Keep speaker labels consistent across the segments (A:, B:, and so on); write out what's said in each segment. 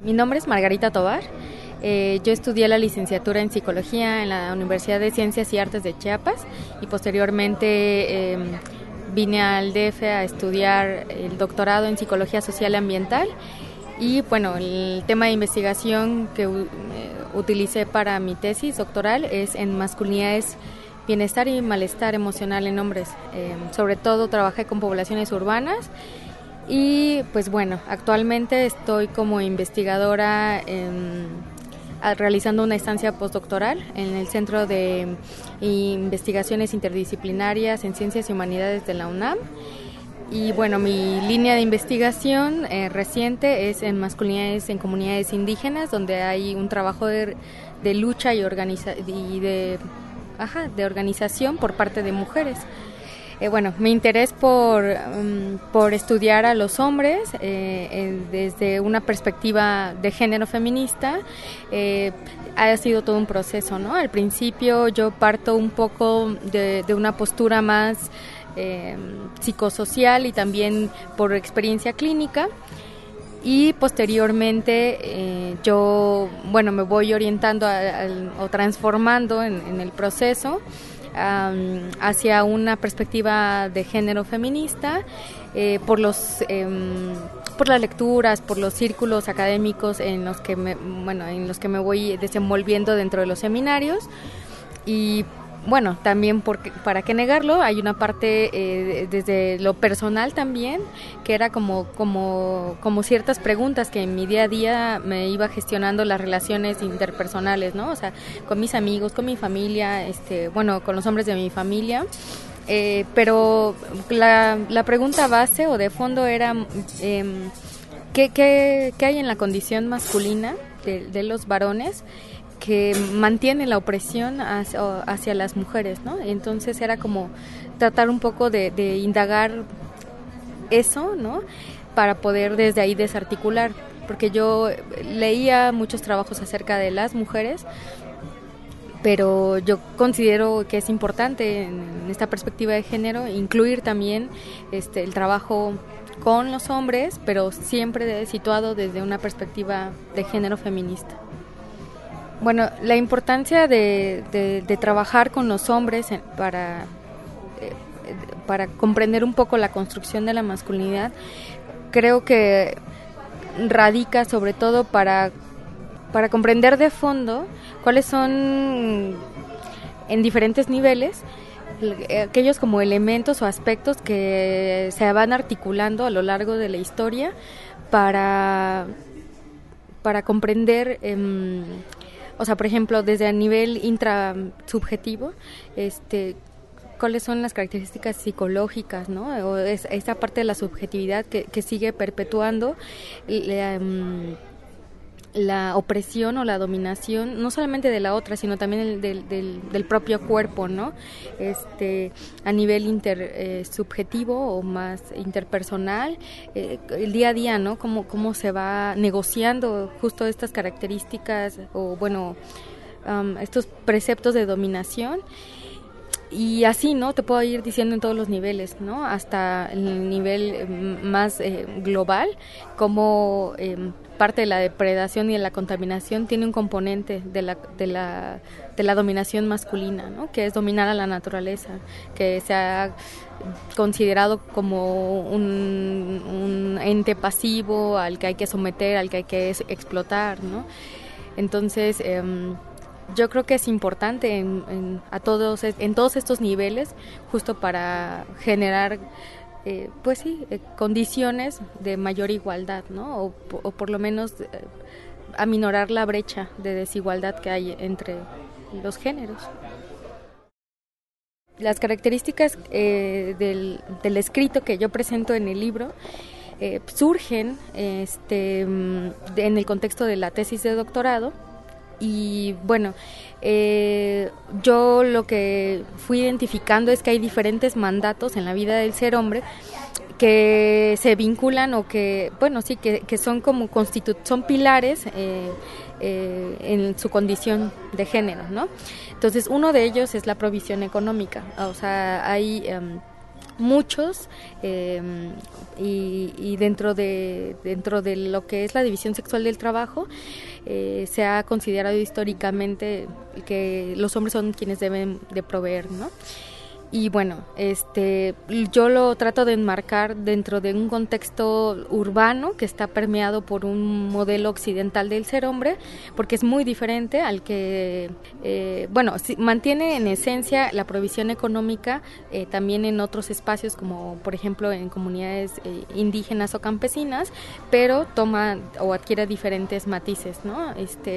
A: Mi nombre es Margarita Tovar. Yo estudié la licenciatura en Psicología en la Universidad de Ciencias y Artes de Chiapas y posteriormente vine al DF a estudiar el doctorado en Psicología Social y Ambiental. Y bueno, el tema de investigación que utilicé para mi tesis doctoral es en masculinidades, bienestar y malestar emocional en hombres. Sobre todo trabajé con poblaciones urbanas. Y pues bueno, actualmente estoy como investigadora realizando una estancia postdoctoral en el Centro de Investigaciones Interdisciplinarias en Ciencias y Humanidades de la UNAM. Y bueno, mi línea de investigación reciente es en masculinidades en comunidades indígenas, donde hay un trabajo de lucha y de organización por parte de mujeres. Bueno, mi interés por estudiar a los hombres desde una perspectiva de género feminista ha sido todo un proceso, ¿no? Al principio yo parto un poco de una postura más psicosocial y también por experiencia clínica, y posteriormente yo, bueno, me voy orientando o transformando en el proceso hacia una perspectiva de género feminista por las lecturas, por los círculos académicos en los que me voy desenvolviendo dentro de los seminarios. Y bueno, también para qué negarlo, hay una parte desde lo personal también, que era como ciertas preguntas que en mi día a día me iba gestionando las relaciones interpersonales, ¿no? O sea, con mis amigos, con mi familia, con los hombres de mi familia. Pero la pregunta base o de fondo era ¿qué hay en la condición masculina de los varones que mantiene la opresión hacia las mujeres, ¿no? Entonces era como tratar un poco de indagar eso, ¿no? Para poder desde ahí desarticular, porque yo leía muchos trabajos acerca de las mujeres, pero yo considero que es importante en esta perspectiva de género incluir también el trabajo con los hombres, pero siempre situado desde una perspectiva de género feminista. Bueno, la importancia de trabajar con los hombres para comprender un poco la construcción de la masculinidad, creo que radica sobre todo para comprender de fondo cuáles son en diferentes niveles aquellos como elementos o aspectos que se van articulando a lo largo de la historia para comprender, o sea, por ejemplo, desde el nivel intrasubjetivo, cuáles son las características psicológicas, ¿no? O esta parte de la subjetividad que sigue perpetuando la opresión o la dominación, no solamente de la otra, sino también del propio cuerpo, ¿no? A nivel subjetivo o más interpersonal, el día a día, ¿no? Cómo se va negociando justo estas características o, bueno, estos preceptos de dominación. Y así, ¿no? Te puedo ir diciendo en todos los niveles, ¿no? Hasta el nivel más global, como parte de la depredación y de la contaminación tiene un componente de la dominación masculina, ¿no? Que es dominar a la naturaleza, que se ha considerado como un ente pasivo al que hay que someter, al que hay que explotar, ¿no? Entonces, yo creo que es importante en todos estos niveles, justo para generar condiciones de mayor igualdad, ¿no? O por lo menos aminorar la brecha de desigualdad que hay entre los géneros. Las características del escrito que yo presento en el libro surgen en el contexto de la tesis de doctorado. Y bueno, yo lo que fui identificando es que hay diferentes mandatos en la vida del ser hombre que se vinculan o que, bueno, sí, que son como son pilares en su condición de género, ¿no? Entonces, uno de ellos es la provisión económica. O sea, hay muchos, y dentro de lo que es la división sexual del trabajo, se ha considerado históricamente que los hombres son quienes deben de proveer, ¿no? Y bueno, yo lo trato de enmarcar dentro de un contexto urbano que está permeado por un modelo occidental del ser hombre, porque es muy diferente al que, sí, mantiene en esencia la provisión económica, también en otros espacios como por ejemplo en comunidades indígenas o campesinas, pero toma o adquiere diferentes matices, ¿no?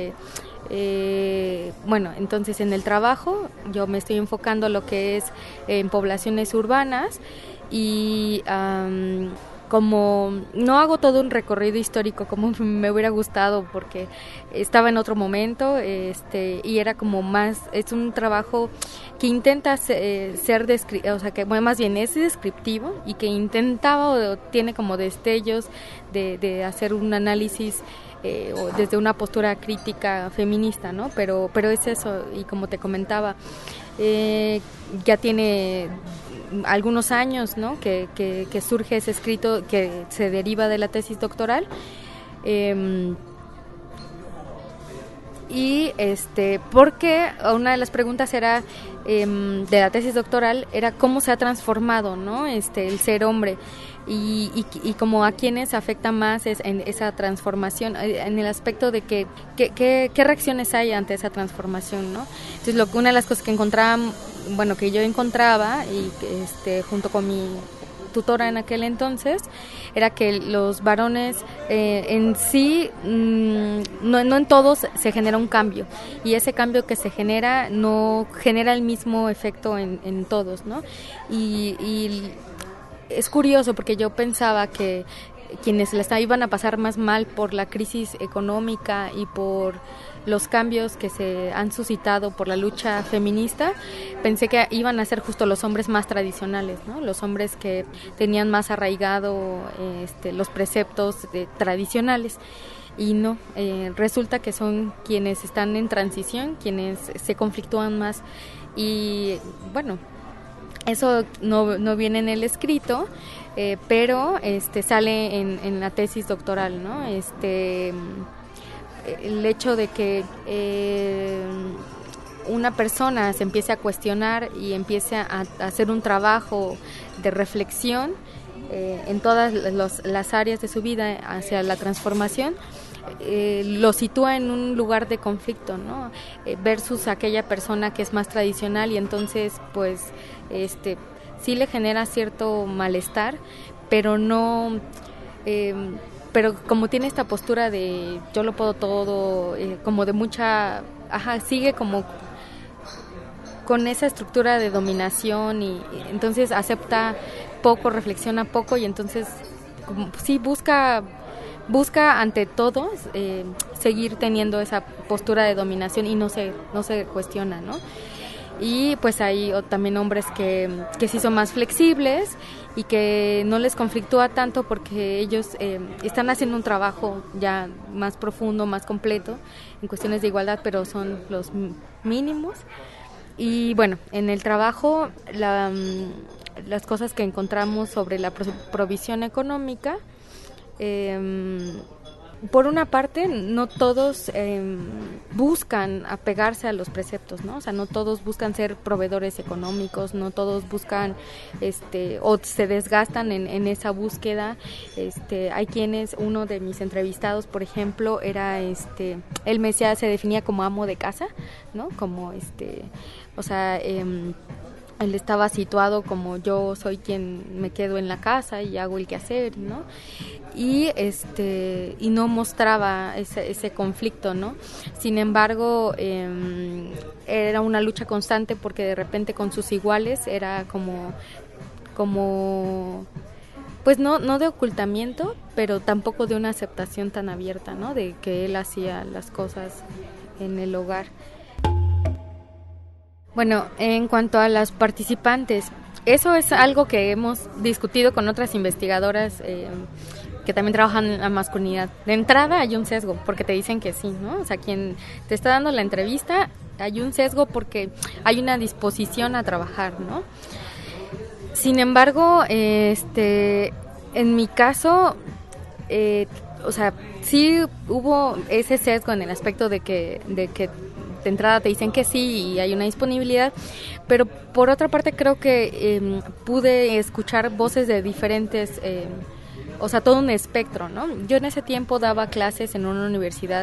A: Entonces en el trabajo yo me estoy enfocando a lo que es en poblaciones urbanas y como no hago todo un recorrido histórico como me hubiera gustado porque estaba en otro momento, y era como más, es un trabajo que intenta más bien es descriptivo y que intentaba o tiene como destellos de hacer un análisis o desde una postura crítica feminista, ¿no? Pero es eso, y como te comentaba, ya tiene algunos años, ¿no? que surge ese escrito que se deriva de la tesis doctoral, y porque una de las preguntas era de la tesis doctoral era cómo se ha transformado, ¿no? El ser hombre y como a quienes afecta más en esa transformación, en el aspecto de qué reacciones hay ante esa transformación, ¿no? Entonces una de las cosas que que yo encontraba y junto con mi tutora en aquel entonces, era que los varones en sí, no en todos se genera un cambio, y ese cambio que se genera no genera el mismo efecto en todos, ¿no? Y es curioso porque yo pensaba que quienes iban a pasar más mal por la crisis económica y por los cambios que se han suscitado por la lucha feminista, pensé que iban a ser justo los hombres más tradicionales, ¿no? Los hombres que tenían más arraigado los preceptos tradicionales. Y no, resulta que son quienes están en transición, quienes se conflictúan más. Y bueno, eso no viene en el escrito, pero sale en la tesis doctoral, ¿no? El hecho de que una persona se empiece a cuestionar y empiece a hacer un trabajo de reflexión en todas las áreas de su vida hacia la transformación, lo sitúa en un lugar de conflicto, ¿no? Versus aquella persona que es más tradicional, y entonces pues sí le genera cierto malestar, pero no pero como tiene esta postura de yo lo puedo todo, como de mucha, sigue como con esa estructura de dominación, y entonces acepta poco, reflexiona poco, y entonces sí busca ante todo seguir teniendo esa postura de dominación y no se cuestiona, ¿no? Y pues hay también hombres que sí son más flexibles y que no les conflictúa tanto porque ellos están haciendo un trabajo ya más profundo, más completo en cuestiones de igualdad, pero son los mínimos. Y bueno, en el trabajo las cosas que encontramos sobre la provisión económica, por una parte, no todos buscan apegarse a los preceptos, ¿no? O sea, no todos buscan ser proveedores económicos, no todos buscan o se desgastan en esa búsqueda. Hay quienes, uno de mis entrevistados, por ejemplo, era él me decía, se definía como amo de casa, ¿no? Como o sea, él estaba situado como yo soy quien me quedo en la casa y hago el quehacer, ¿no? Y y no mostraba ese conflicto, ¿no? Sin embargo, era una lucha constante porque de repente con sus iguales era como pues no de ocultamiento, pero tampoco de una aceptación tan abierta, ¿no? De que él hacía las cosas en el hogar. Bueno, en cuanto a las participantes, eso es algo que hemos discutido con otras investigadoras que también trabajan en la masculinidad. De entrada hay un sesgo, porque te dicen que sí, ¿no? O sea, quien te está dando la entrevista, hay un sesgo porque hay una disposición a trabajar, ¿no? Sin embargo, en mi caso, o sea, sí hubo ese sesgo en el aspecto de que de entrada te dicen que sí y hay una disponibilidad, pero por otra parte creo que pude escuchar voces de diferentes, o sea, todo un espectro, ¿no? Yo en ese tiempo daba clases en una universidad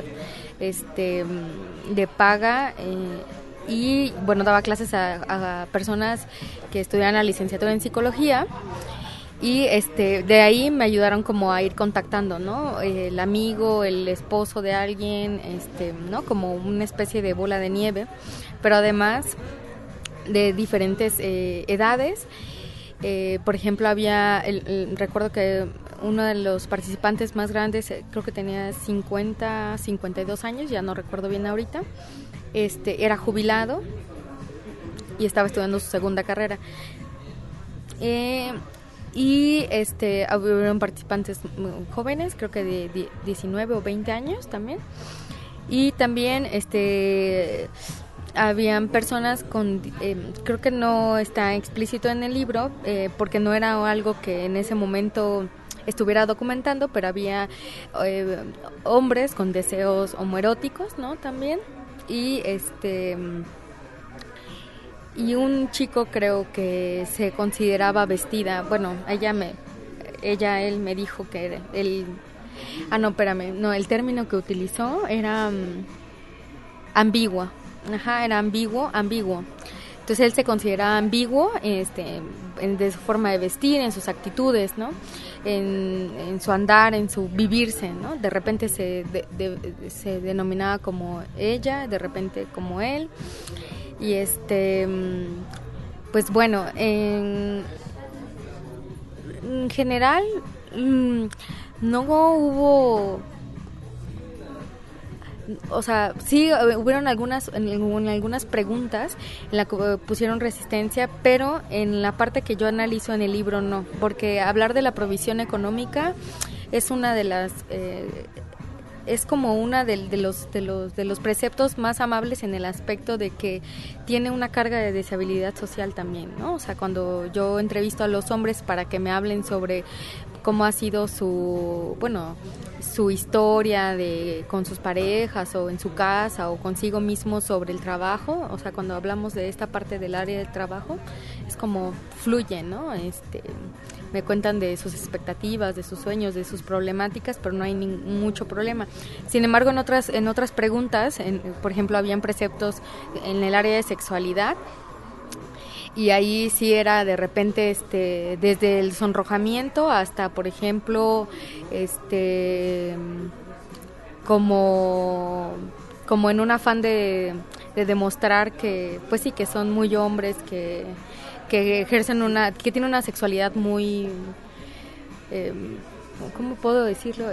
A: de paga, y bueno, daba clases a personas que estudiaban la licenciatura en psicología. Y de ahí me ayudaron como a ir contactando, ¿no? El amigo, el esposo de alguien, ¿no? Como una especie de bola de nieve, pero además de diferentes edades. Por ejemplo, recuerdo que uno de los participantes más grandes, creo que tenía 52 años, ya no recuerdo bien ahorita, era jubilado y estaba estudiando su segunda carrera. Y hubieron participantes jóvenes, creo que de 19 o 20 años también. Y también habían personas con, creo que no está explícito en el libro, porque no era algo que en ese momento estuviera documentando, pero había hombres con deseos homoeróticos, ¿no? También. Y un chico, creo que se consideraba vestida, bueno, él me dijo que el término que utilizó era ambigua. Ajá, era ambiguo. Entonces él se consideraba ambiguo, de su forma de vestir, en sus actitudes, ¿no? En su andar, en su vivirse, ¿no? De repente se denominaba como ella, de repente como él. Y pues bueno, en general no hubo, o sea, sí hubieron algunas preguntas en la que pusieron resistencia, pero en la parte que yo analizo en el libro no, porque hablar de la provisión económica es una de las es como una de los preceptos más amables en el aspecto de que tiene una carga de deshabilidad social también, ¿no? O sea, cuando yo entrevisto a los hombres para que me hablen sobre cómo ha sido su historia con sus parejas o en su casa o consigo mismo sobre el trabajo, o sea, cuando hablamos de esta parte del área del trabajo, es como fluye, ¿no? Me cuentan de sus expectativas, de sus sueños, de sus problemáticas, pero no hay mucho problema. Sin embargo, en otras preguntas, por ejemplo, habían preceptos en el área de sexualidad, y ahí sí era de repente desde el sonrojamiento hasta, por ejemplo, como en un afán de demostrar que pues sí, que son muy hombres, que ejercen que tienen una sexualidad muy ¿cómo puedo decirlo?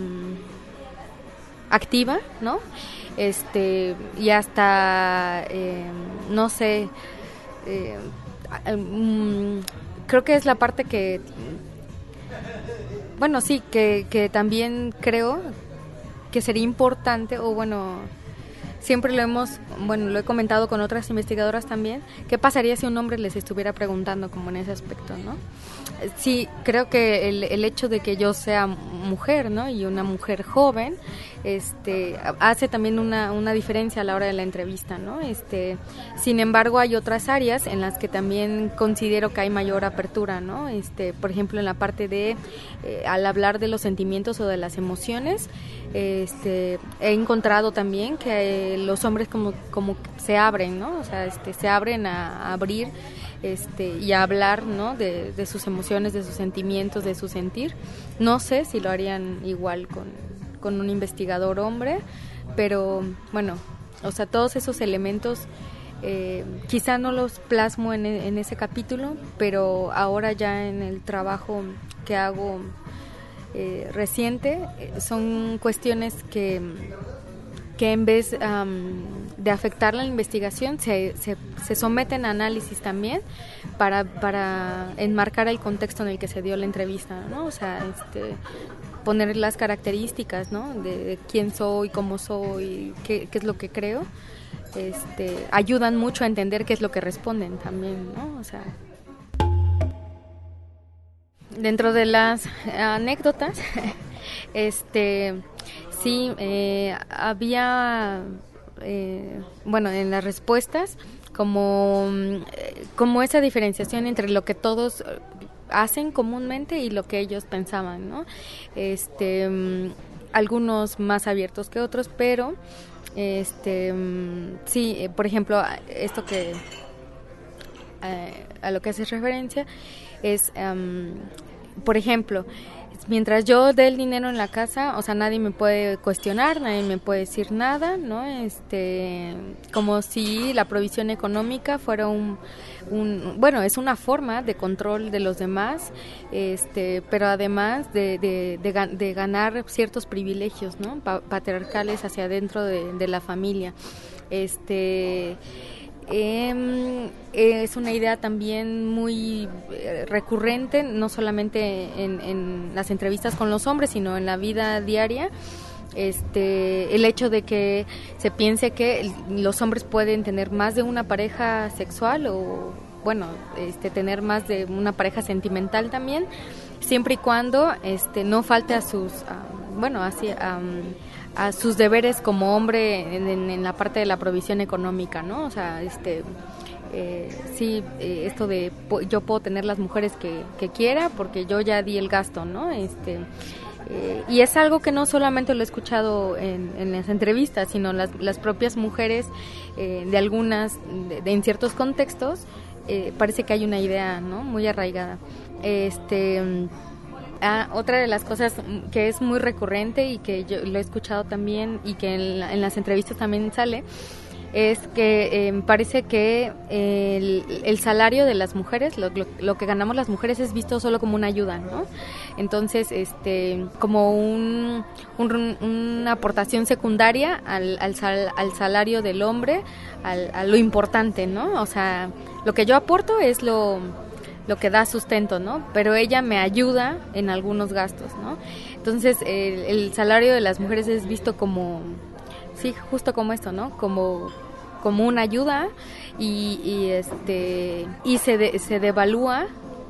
A: Activa, ¿no? Y hasta no sé, creo que es la parte que, bueno, sí, que también creo que sería importante, o bueno, siempre lo he comentado con otras investigadoras también, ¿qué pasaría si un hombre les estuviera preguntando como en ese aspecto, ¿no? Sí, creo que el hecho de que yo sea mujer, ¿no? Y una mujer joven, hace también una diferencia a la hora de la entrevista, ¿no? Sin embargo, hay otras áreas en las que también considero que hay mayor apertura, ¿no? Por ejemplo, en la parte de, al hablar de los sentimientos o de las emociones, he encontrado también que los hombres como se abren, ¿no? O sea, se abren a abrir y a hablar, ¿no? de sus emociones, de sus sentimientos, de su sentir. No sé si lo harían igual con un investigador hombre, pero bueno, o sea, todos esos elementos quizá no los plasmo en ese capítulo, pero ahora ya en el trabajo que hago reciente, son cuestiones que en vez de afectar la investigación se someten a análisis también para enmarcar el contexto en el que se dio la entrevista, ¿no? O sea, poner las características, ¿no? De quién soy, cómo soy, qué es lo que creo, ayudan mucho a entender qué es lo que responden también, ¿no? O sea. dentro de las anécdotas, sí, había, bueno, en las respuestas, como esa diferenciación entre lo que todos hacen comúnmente y lo que ellos pensaban, ¿no? Algunos más abiertos que otros, pero sí, por ejemplo, esto que a lo que haces referencia es, por ejemplo, mientras yo dé el dinero en la casa, o sea, nadie me puede cuestionar, nadie me puede decir nada, ¿no? Como si la provisión económica fuera bueno, es una forma de control de los demás, pero además de ganar ciertos privilegios, ¿no? Patriarcales hacia adentro de la familia. Es una idea también muy recurrente, no solamente en las entrevistas con los hombres, sino en la vida diaria. El hecho de que se piense que los hombres pueden tener más de una pareja sexual o, bueno, tener más de una pareja sentimental también, siempre y cuando no falte a sus, a sus deberes como hombre en la parte de la provisión económica, ¿no? O sea, sí, esto de yo puedo tener las mujeres que quiera porque yo ya di el gasto, ¿no? Y es algo que no solamente lo he escuchado en las entrevistas, sino las propias mujeres de algunas, en ciertos contextos, parece que hay una idea, ¿no? Muy arraigada. Otra de las cosas que es muy recurrente y que yo lo he escuchado también y que en las entrevistas también sale, es que parece que el salario de las mujeres, lo que ganamos las mujeres es visto solo como una ayuda, ¿no? Entonces, como una aportación secundaria al salario del hombre, a lo importante, ¿no? O sea, lo que yo aporto es lo que da sustento, ¿no? Pero ella me ayuda en algunos gastos, ¿no? Entonces, el salario de las mujeres es visto como, sí, justo como esto, ¿no? Como una ayuda y se devalúa,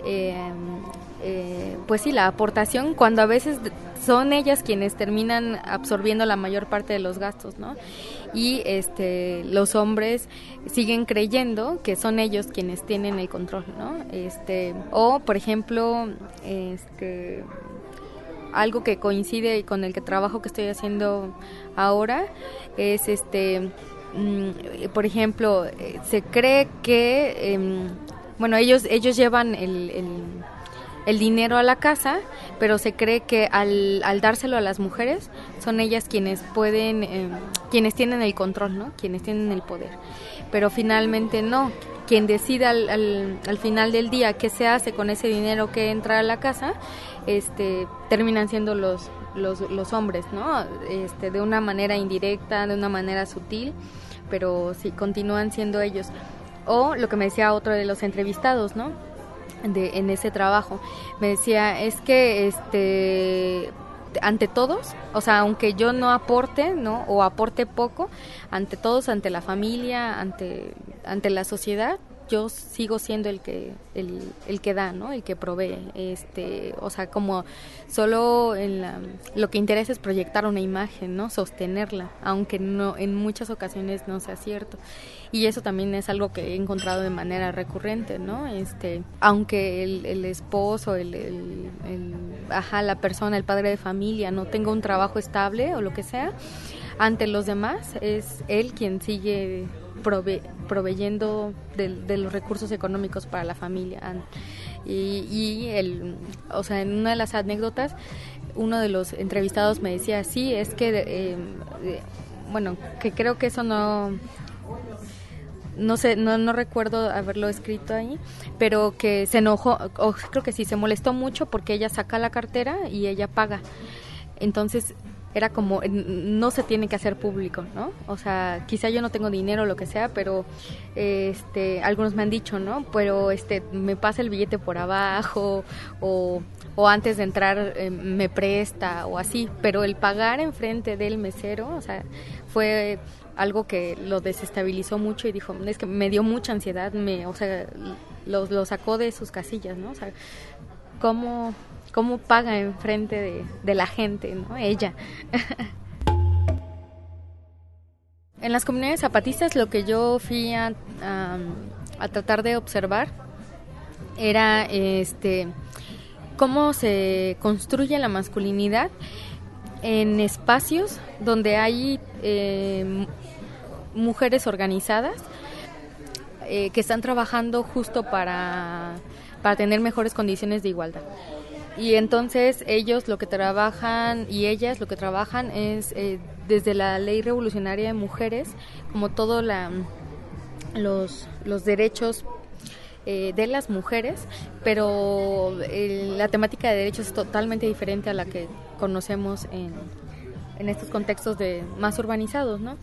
A: pues sí, la aportación, cuando a veces son ellas quienes terminan absorbiendo la mayor parte de los gastos, ¿no? Y los hombres siguen creyendo que son ellos quienes tienen el control, ¿no? O por ejemplo, algo que coincide con el trabajo que estoy haciendo ahora es por ejemplo, se cree que bueno, ellos llevan el dinero a la casa, pero se cree que al dárselo a las mujeres son ellas quienes pueden, quienes tienen el control, ¿no? Quienes tienen el poder. Pero finalmente no. Quien decida al final del día qué se hace con ese dinero que entra a la casa, terminan siendo los hombres, ¿no? De una manera indirecta, de una manera sutil, pero sí continúan siendo ellos. O lo que me decía otro de los entrevistados, ¿no? En ese trabajo, me decía, es que ante todos, o sea, aunque yo no aporte, ¿no? O aporte poco, ante todos, ante la familia, ante la sociedad, yo sigo siendo el que da, ¿no? El que provee, o sea, como solo lo que interesa es proyectar una imagen, ¿no? Sostenerla, aunque no, en muchas ocasiones no sea cierto. Y eso también es algo que he encontrado de manera recurrente, ¿no? Aunque el esposo, la persona, el padre de familia no tenga un trabajo estable o lo que sea, ante los demás es él quien sigue proveyendo de los recursos económicos para la familia. O sea, en una de las anécdotas, uno de los entrevistados me decía, sí, es que bueno, que creo que eso no sé, no recuerdo haberlo escrito ahí, pero que se enojó, o creo que sí, se molestó mucho porque ella saca la cartera y ella paga. Entonces era como, no se tiene que hacer público, ¿no? O sea, quizá yo no tengo dinero o lo que sea, pero algunos me han dicho, ¿no? Pero me pasa el billete por abajo o antes de entrar me presta o así, pero el pagar enfrente del mesero, o sea, fue algo que lo desestabilizó mucho y dijo, es que me dio mucha ansiedad, o sea, lo sacó de sus casillas, ¿no? O sea, cómo, cómo paga enfrente de la gente, ¿no? Ella. En las comunidades zapatistas lo que yo fui a tratar de observar era cómo se construye la masculinidad en espacios donde hay mujeres organizadas que están trabajando justo para tener mejores condiciones de igualdad. Y entonces ellos lo que trabajan y ellas lo que trabajan es desde la Ley Revolucionaria de Mujeres, como todos los derechos de las mujeres, pero la temática de derechos es totalmente diferente a la que conocemos en estos contextos más urbanizados, ¿no?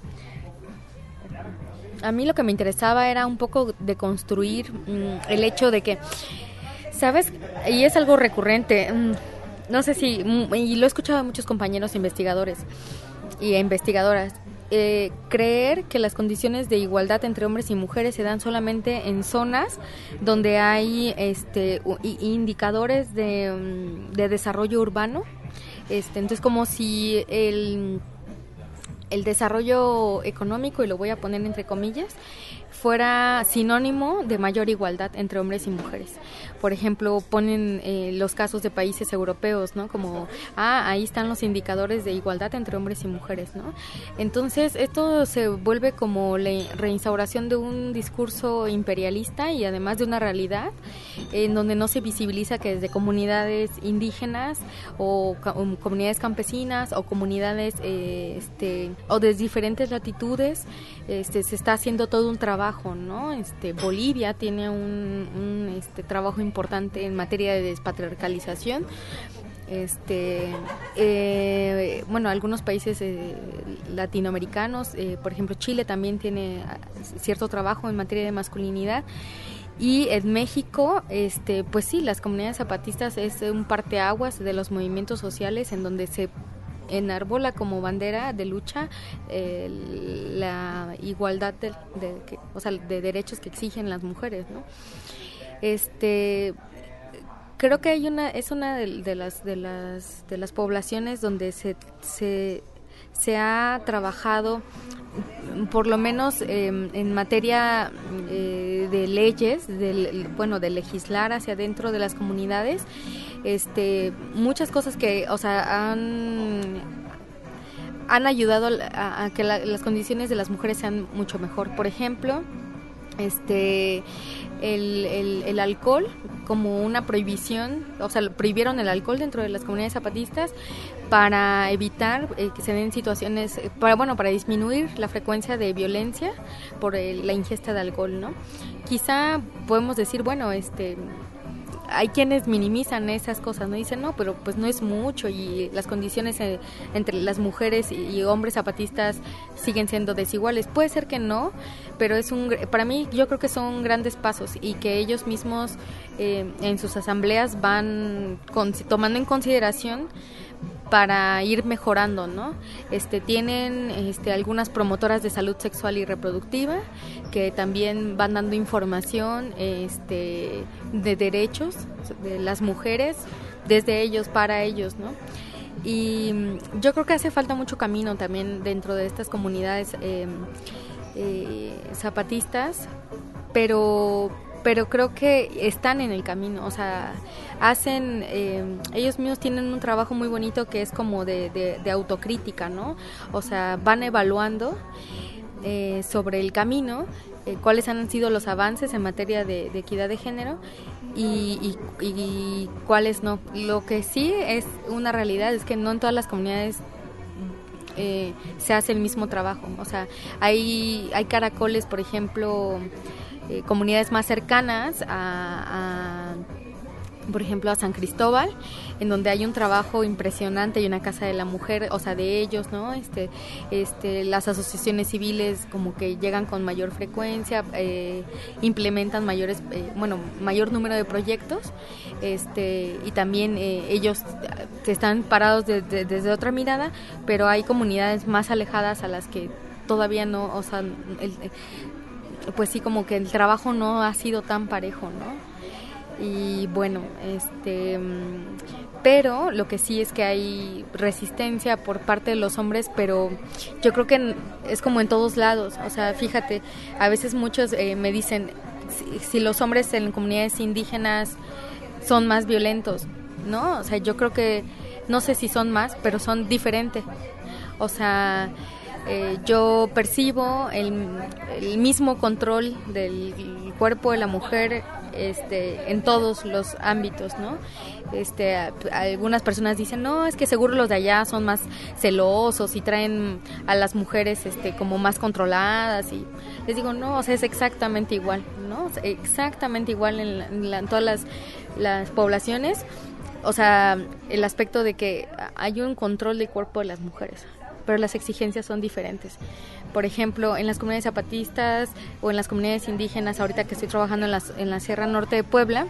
A: A mí lo que me interesaba era un poco de construir el hecho de que, ¿sabes? Y es algo recurrente, no sé si, y lo he escuchado a muchos compañeros investigadores y investigadoras, creer que las condiciones de igualdad entre hombres y mujeres se dan solamente en zonas donde hay indicadores de desarrollo urbano, entonces como si el desarrollo económico, y lo voy a poner entre comillas, fuera sinónimo de mayor igualdad entre hombres y mujeres. Por ejemplo, ponen los casos de países europeos, ¿no? Como, ahí están los indicadores de igualdad entre hombres y mujeres, ¿no? Entonces, esto se vuelve como la reinstauración de un discurso imperialista y además de una realidad en donde no se visibiliza que desde comunidades indígenas o comunidades campesinas o comunidades o desde diferentes latitudes se está haciendo todo un trabajo, ¿no? Bolivia tiene un trabajo importante en materia de despatriarcalización. Bueno, algunos países latinoamericanos, por ejemplo Chile también tiene cierto trabajo en materia de masculinidad. Y en México, pues sí, las comunidades zapatistas es un parteaguas de los movimientos sociales en donde se enarbola como bandera de lucha la igualdad de derechos que exigen las mujeres, ¿no? Creo que es una de las poblaciones donde se ha trabajado, por lo menos en materia de leyes, de legislar hacia dentro de las comunidades, muchas cosas que, o sea, han ayudado a que las condiciones de las mujeres sean mucho mejor. Por ejemplo, el alcohol como una prohibición, o sea, prohibieron el alcohol dentro de las comunidades zapatistas para evitar que se den situaciones, para disminuir la frecuencia de violencia por la ingesta de alcohol, ¿no? Quizá podemos decir, bueno, hay quienes minimizan esas cosas, ¿no? Dicen, no, pero pues no es mucho y las condiciones entre las mujeres y hombres zapatistas siguen siendo desiguales. Puede ser que no, pero para mí yo creo que son grandes pasos y que ellos mismos en sus asambleas van tomando en consideración para ir mejorando, ¿no? Tienen algunas promotoras de salud sexual y reproductiva que también van dando información de derechos de las mujeres desde ellos para ellos, ¿no? Y yo creo que hace falta mucho camino también dentro de estas comunidades zapatistas, pero creo que están en el camino, o sea, ellos mismos tienen un trabajo muy bonito que es como de autocrítica, ¿no? O sea, van evaluando sobre el camino cuáles han sido los avances en materia de equidad de género y cuáles no. Lo que sí es una realidad es que no en todas las comunidades se hace el mismo trabajo, o sea, hay caracoles, por ejemplo, comunidades más cercanas por ejemplo, a San Cristóbal, en donde hay un trabajo impresionante y una casa de la mujer, o sea, de ellos, ¿no? Las asociaciones civiles como que llegan con mayor frecuencia, implementan mayor número de proyectos, y también ellos que están parados desde otra mirada, pero hay comunidades más alejadas a las que todavía no, o sea, pues sí, como que el trabajo no ha sido tan parejo, ¿no? Y bueno, pero lo que sí es que hay resistencia por parte de los hombres, pero yo creo que es como en todos lados. O sea, fíjate, a veces muchos me dicen si los hombres en comunidades indígenas son más violentos, ¿no? O sea, yo creo que no sé si son más, pero son diferentes. O sea, yo percibo el mismo control del cuerpo de la mujer en todos los ámbitos, ¿no? Algunas personas dicen, no, es que seguro los de allá son más celosos y traen a las mujeres como más controladas, y les digo, no, o sea, es exactamente igual, ¿no? O sea, exactamente igual en todas las poblaciones. O sea, el aspecto de que hay un control del cuerpo de las mujeres, pero las exigencias son diferentes. Por ejemplo, en las comunidades zapatistas o en las comunidades indígenas, ahorita que estoy trabajando en la Sierra Norte de Puebla,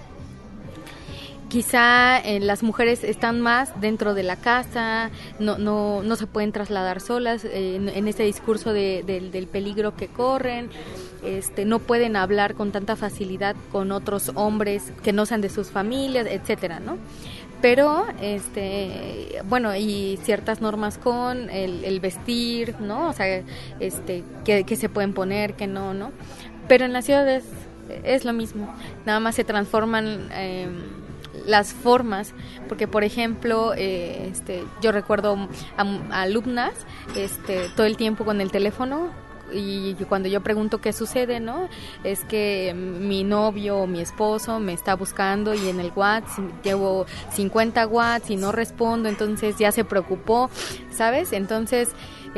A: quizá las mujeres están más dentro de la casa, no se pueden trasladar solas, en este discurso del peligro que corren, no pueden hablar con tanta facilidad con otros hombres que no sean de sus familias, etcétera, ¿no? Pero, bueno, y ciertas normas con el vestir, ¿no? O sea, que se pueden poner, que no. Pero en las ciudades es lo mismo, nada más se transforman las formas, porque por ejemplo, yo recuerdo a alumnas, todo el tiempo con el teléfono. Y cuando yo pregunto qué sucede, ¿no? Es que mi novio o mi esposo me está buscando y en el WhatsApp llevo 50 watts y no respondo, entonces ya se preocupó, ¿sabes? Entonces,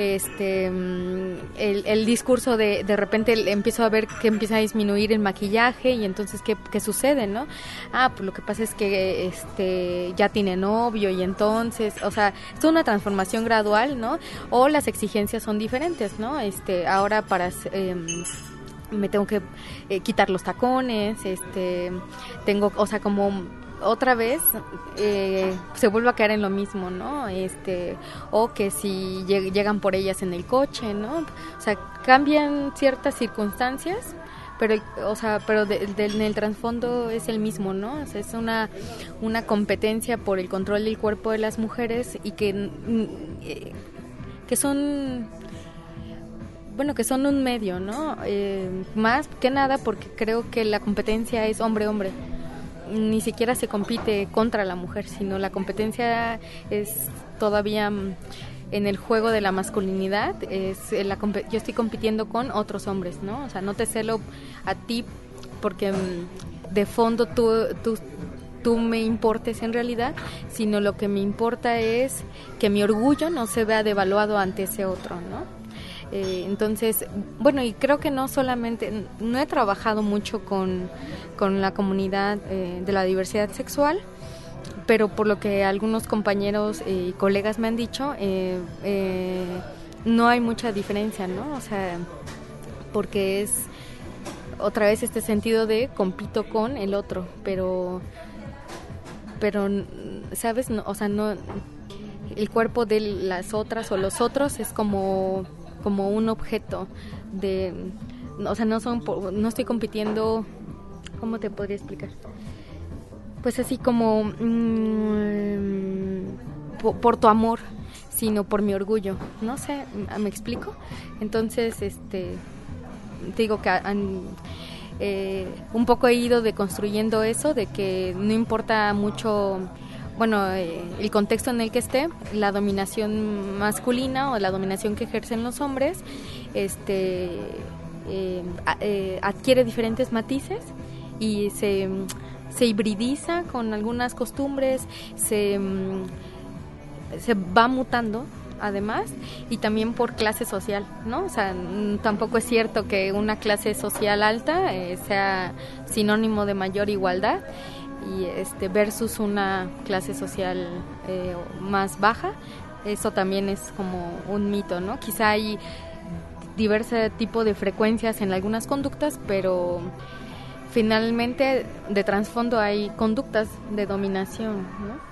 A: el discurso de repente empiezo a ver que empieza a disminuir el maquillaje y entonces, ¿qué sucede, no? Pues lo que pasa es que ya tiene novio y entonces, o sea, es una transformación gradual, ¿no? O las exigencias son diferentes, ¿no? Ahora me tengo que quitar los tacones, tengo, o sea, como otra vez se vuelve a caer en lo mismo, ¿no? O que si llegan por ellas en el coche, ¿no? O sea, cambian ciertas circunstancias, pero en el trasfondo es el mismo, ¿no? O sea, es una competencia por el control del cuerpo de las mujeres y que son, bueno, que son un medio, ¿no? Más que nada porque creo que la competencia es hombre-hombre. Ni siquiera se compite contra la mujer, sino la competencia es todavía en el juego de la masculinidad. Yo estoy compitiendo con otros hombres, ¿no? O sea, no te celo a ti porque de fondo tú me importes en realidad, sino lo que me importa es que mi orgullo no se vea devaluado ante ese otro, ¿no? Entonces, bueno, y creo que no he trabajado mucho con la comunidad de la diversidad sexual, pero por lo que algunos compañeros y colegas me han dicho, no hay mucha diferencia, ¿no? O sea, porque es otra vez este sentido de compito con el otro, pero ¿sabes? No, o sea, no, el cuerpo de las otras o los otros es como un objeto o sea, no estoy compitiendo, ¿cómo te podría explicar? Pues así como por tu amor, sino por mi orgullo, no sé, ¿me explico? Entonces, te digo que un poco he ido deconstruyendo eso, de que no importa mucho, bueno, el contexto en el que esté, la dominación masculina o la dominación que ejercen los hombres, adquiere diferentes matices y se hibridiza con algunas costumbres, se va mutando además, y también por clase social, ¿no? O sea, tampoco es cierto que una clase social alta sea sinónimo de mayor igualdad, y versus una clase social más baja. Eso también es como un mito, ¿no? Quizá hay diverso tipo de frecuencias en algunas conductas, pero finalmente de trasfondo hay conductas de dominación, ¿no?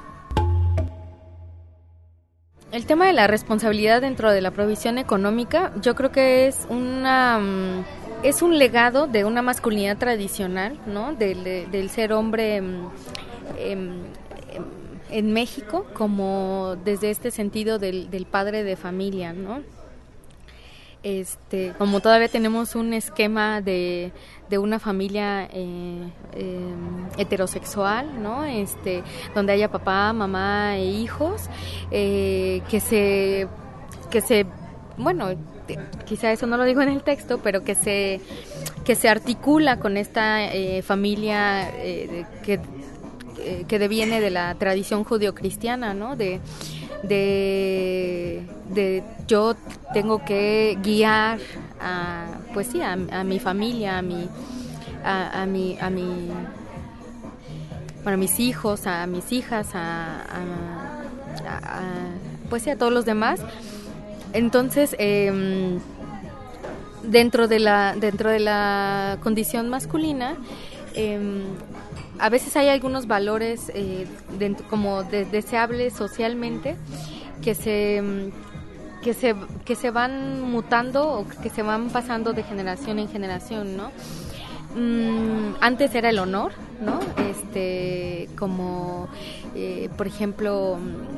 A: El tema de la responsabilidad dentro de la provisión económica, yo creo que es una es un legado de una masculinidad tradicional, ¿no? Del ser hombre en México, como desde este sentido del padre de familia, ¿no? Como todavía tenemos un esquema de una familia heterosexual, ¿no? Donde haya papá, mamá e hijos, bueno, quizá eso no lo digo en el texto, pero que se articula con esta familia que deviene de la tradición judeocristiana, ¿no? De yo tengo que guiar a mi familia, a mis hijos, a mis hijas, pues sí, a todos los demás. Entonces, dentro de la condición masculina, a veces hay algunos valores como deseables socialmente que se van mutando o que se van pasando de generación en generación, ¿no? Antes era el honor, ¿no? Como por ejemplo,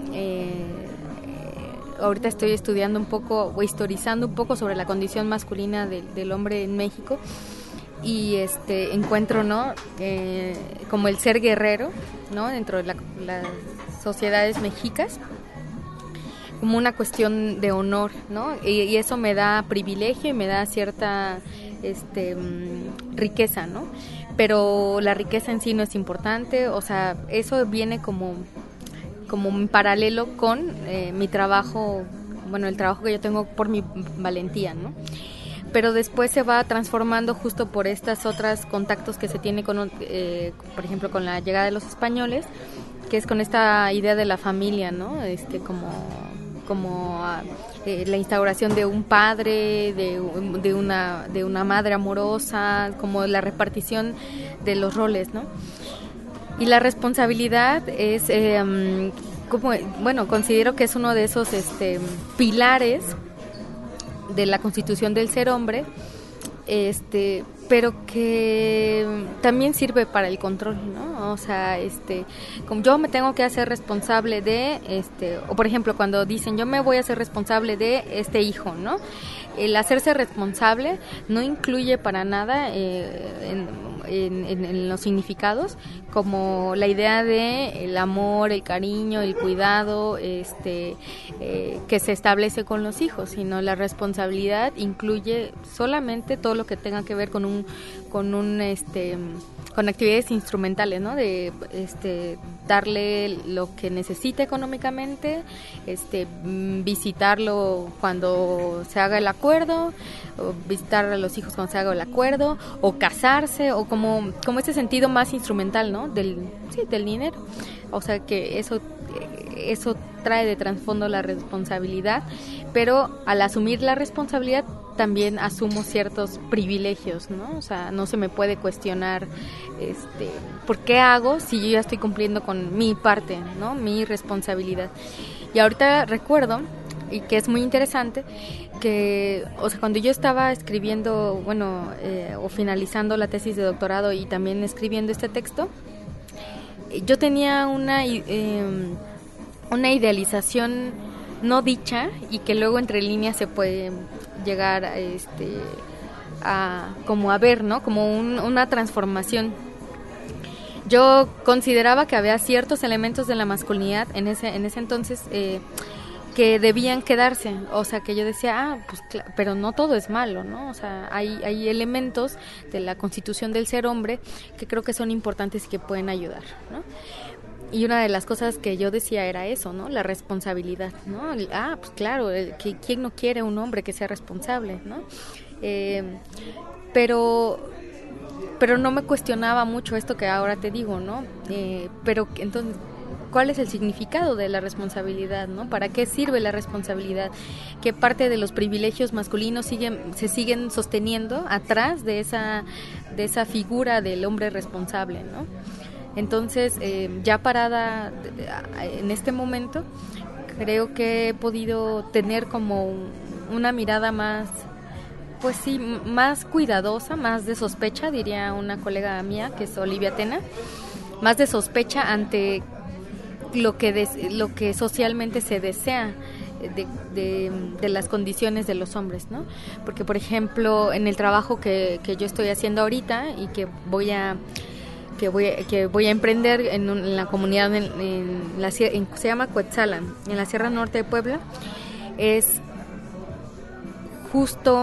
A: ahorita estoy estudiando un poco o historizando un poco sobre la condición masculina del hombre en México. Y encuentro, ¿no? Como el ser guerrero, ¿no? Dentro de las sociedades mexicas, como una cuestión de honor, ¿no? Y eso me da privilegio y me da cierta riqueza, ¿no? Pero la riqueza en sí no es importante, o sea, eso viene como en paralelo con mi trabajo, bueno, el trabajo que yo tengo por mi valentía, ¿no? Pero después se va transformando justo por estas otras contactos que se tiene con, por ejemplo, con la llegada de los españoles, que es con esta idea de la familia, ¿no? Como la instauración de un padre, de una madre amorosa, como la repartición de los roles, ¿no? Y la responsabilidad es, considero que es uno de esos pilares de la constitución del ser hombre, pero que también sirve para el control, ¿no? O sea, como yo me tengo que hacer responsable de, o por ejemplo, cuando dicen yo me voy a hacer responsable de este hijo, ¿no? El hacerse responsable no incluye para nada en los significados como la idea de el amor, el cariño, el cuidado que se establece con los hijos, sino la responsabilidad incluye solamente todo lo que tenga que ver con actividades instrumentales, ¿no? De darle lo que necesita económicamente, visitarlo cuando se haga el acuerdo, o visitar a los hijos cuando se haga el acuerdo, o casarse, o como ese sentido más instrumental, ¿no? Del dinero. O sea que eso trae de trasfondo la responsabilidad, pero al asumir la responsabilidad también asumo ciertos privilegios, ¿no? O sea, no se me puede cuestionar ¿por qué hago si yo ya estoy cumpliendo con mi parte, ¿no? Mi responsabilidad. Y ahorita recuerdo, y que es muy interesante, que, o sea, cuando yo estaba escribiendo, o finalizando la tesis de doctorado y también escribiendo este texto, yo tenía una idealización no dicha y que luego entre líneas se puede llegar a ver, ¿no? Como una transformación. Yo consideraba que había ciertos elementos de la masculinidad en ese entonces que debían quedarse, o sea, que yo decía, pues pero no todo es malo, ¿no? O sea, hay elementos de la constitución del ser hombre que creo que son importantes y que pueden ayudar, ¿no? Y una de las cosas que yo decía era eso, ¿no? La responsabilidad, ¿no? Pues claro, ¿quién no quiere un hombre que sea responsable, ¿no? Pero no me cuestionaba mucho esto que ahora te digo, ¿no? Pero entonces, ¿cuál es el significado de la responsabilidad, ¿no? ¿Para qué sirve la responsabilidad? ¿Qué parte de los privilegios masculinos se siguen sosteniendo atrás de esa figura del hombre responsable, ¿no? Entonces, ya parada en este momento, creo que he podido tener como una mirada más Pues sí, más cuidadosa, más de sospecha, diría una colega mía, que es Olivia Tena, más de sospecha ante lo que socialmente se desea de las condiciones de los hombres, ¿no? Porque, por ejemplo, en el trabajo que yo estoy haciendo ahorita y que voy a emprender en la comunidad se llama Cuetzalan, en la Sierra Norte de Puebla, es justo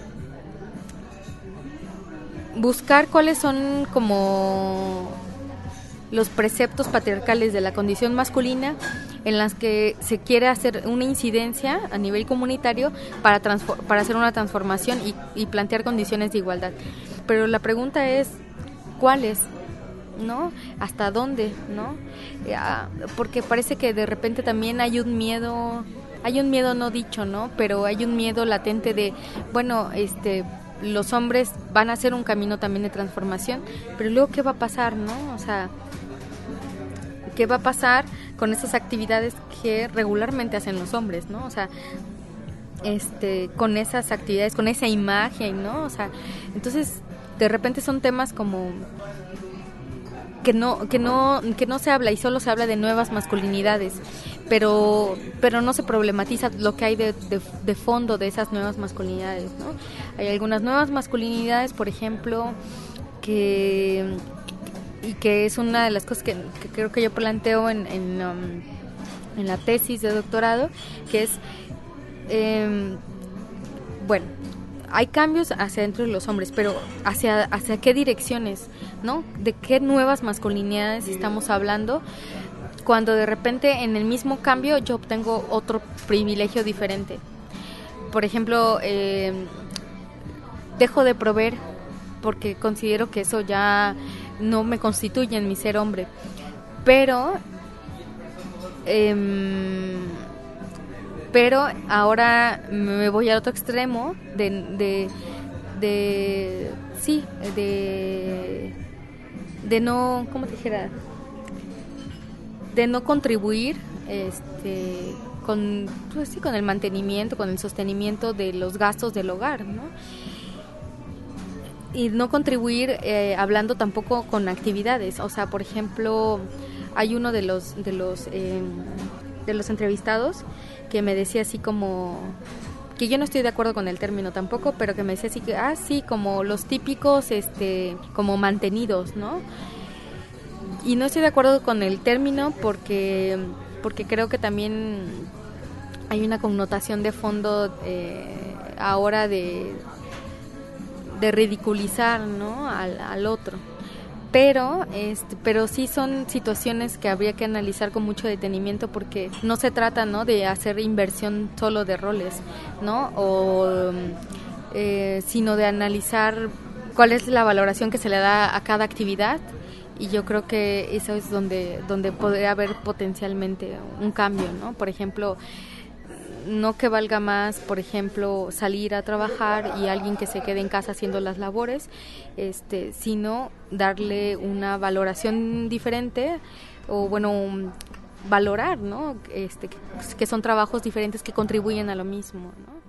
A: buscar cuáles son como los preceptos patriarcales de la condición masculina en las que se quiere hacer una incidencia a nivel comunitario para hacer una transformación y plantear condiciones de igualdad. Pero la pregunta es, ¿cuáles? ¿No? ¿Hasta dónde? ¿No? Porque parece que de repente también hay un miedo no dicho, ¿no? Pero hay un miedo latente de, bueno, los hombres van a hacer un camino también de transformación, pero luego ¿qué va a pasar, no? O sea, ¿qué va a pasar con esas actividades que regularmente hacen los hombres, ¿no? O sea, con esas actividades, con esa imagen, ¿no? O sea, entonces de repente son temas como que no se habla y solo se habla de nuevas masculinidades, pero no se problematiza lo que hay de fondo de esas nuevas masculinidades, ¿no? Hay algunas nuevas masculinidades, por ejemplo, que es una de las cosas que creo que yo planteo en la tesis de doctorado, que es, bueno, hay cambios hacia dentro de los hombres, pero hacia qué direcciones, ¿no? ¿De qué nuevas masculinidades estamos hablando? Cuando de repente en el mismo cambio yo obtengo otro privilegio diferente. Por ejemplo, dejo de proveer porque considero que eso ya no me constituye en mi ser hombre. Pero ahora me voy al otro extremo de no, ¿cómo te dijera? De no contribuir con el mantenimiento, con el sostenimiento de los gastos del hogar, ¿no? Y no contribuir hablando tampoco con actividades. O sea, por ejemplo, hay uno de los entrevistados que me decía así como, que yo no estoy de acuerdo con el término tampoco, pero que me decía así que, sí, como los típicos, como mantenidos, ¿no? Y no estoy de acuerdo con el término porque creo que también hay una connotación de fondo ahora de ridiculizar, ¿no? al otro. Pero sí son situaciones que habría que analizar con mucho detenimiento, porque no se trata, ¿no?, de hacer inversión solo de roles, ¿no? Sino de analizar cuál es la valoración que se le da a cada actividad, y yo creo que eso es donde podría haber potencialmente un cambio, ¿no? Por ejemplo, no que valga más, por ejemplo, salir a trabajar y alguien que se quede en casa haciendo las labores, sino darle una valoración diferente, o bueno, valorar, ¿no? Que son trabajos diferentes que contribuyen a lo mismo, ¿no?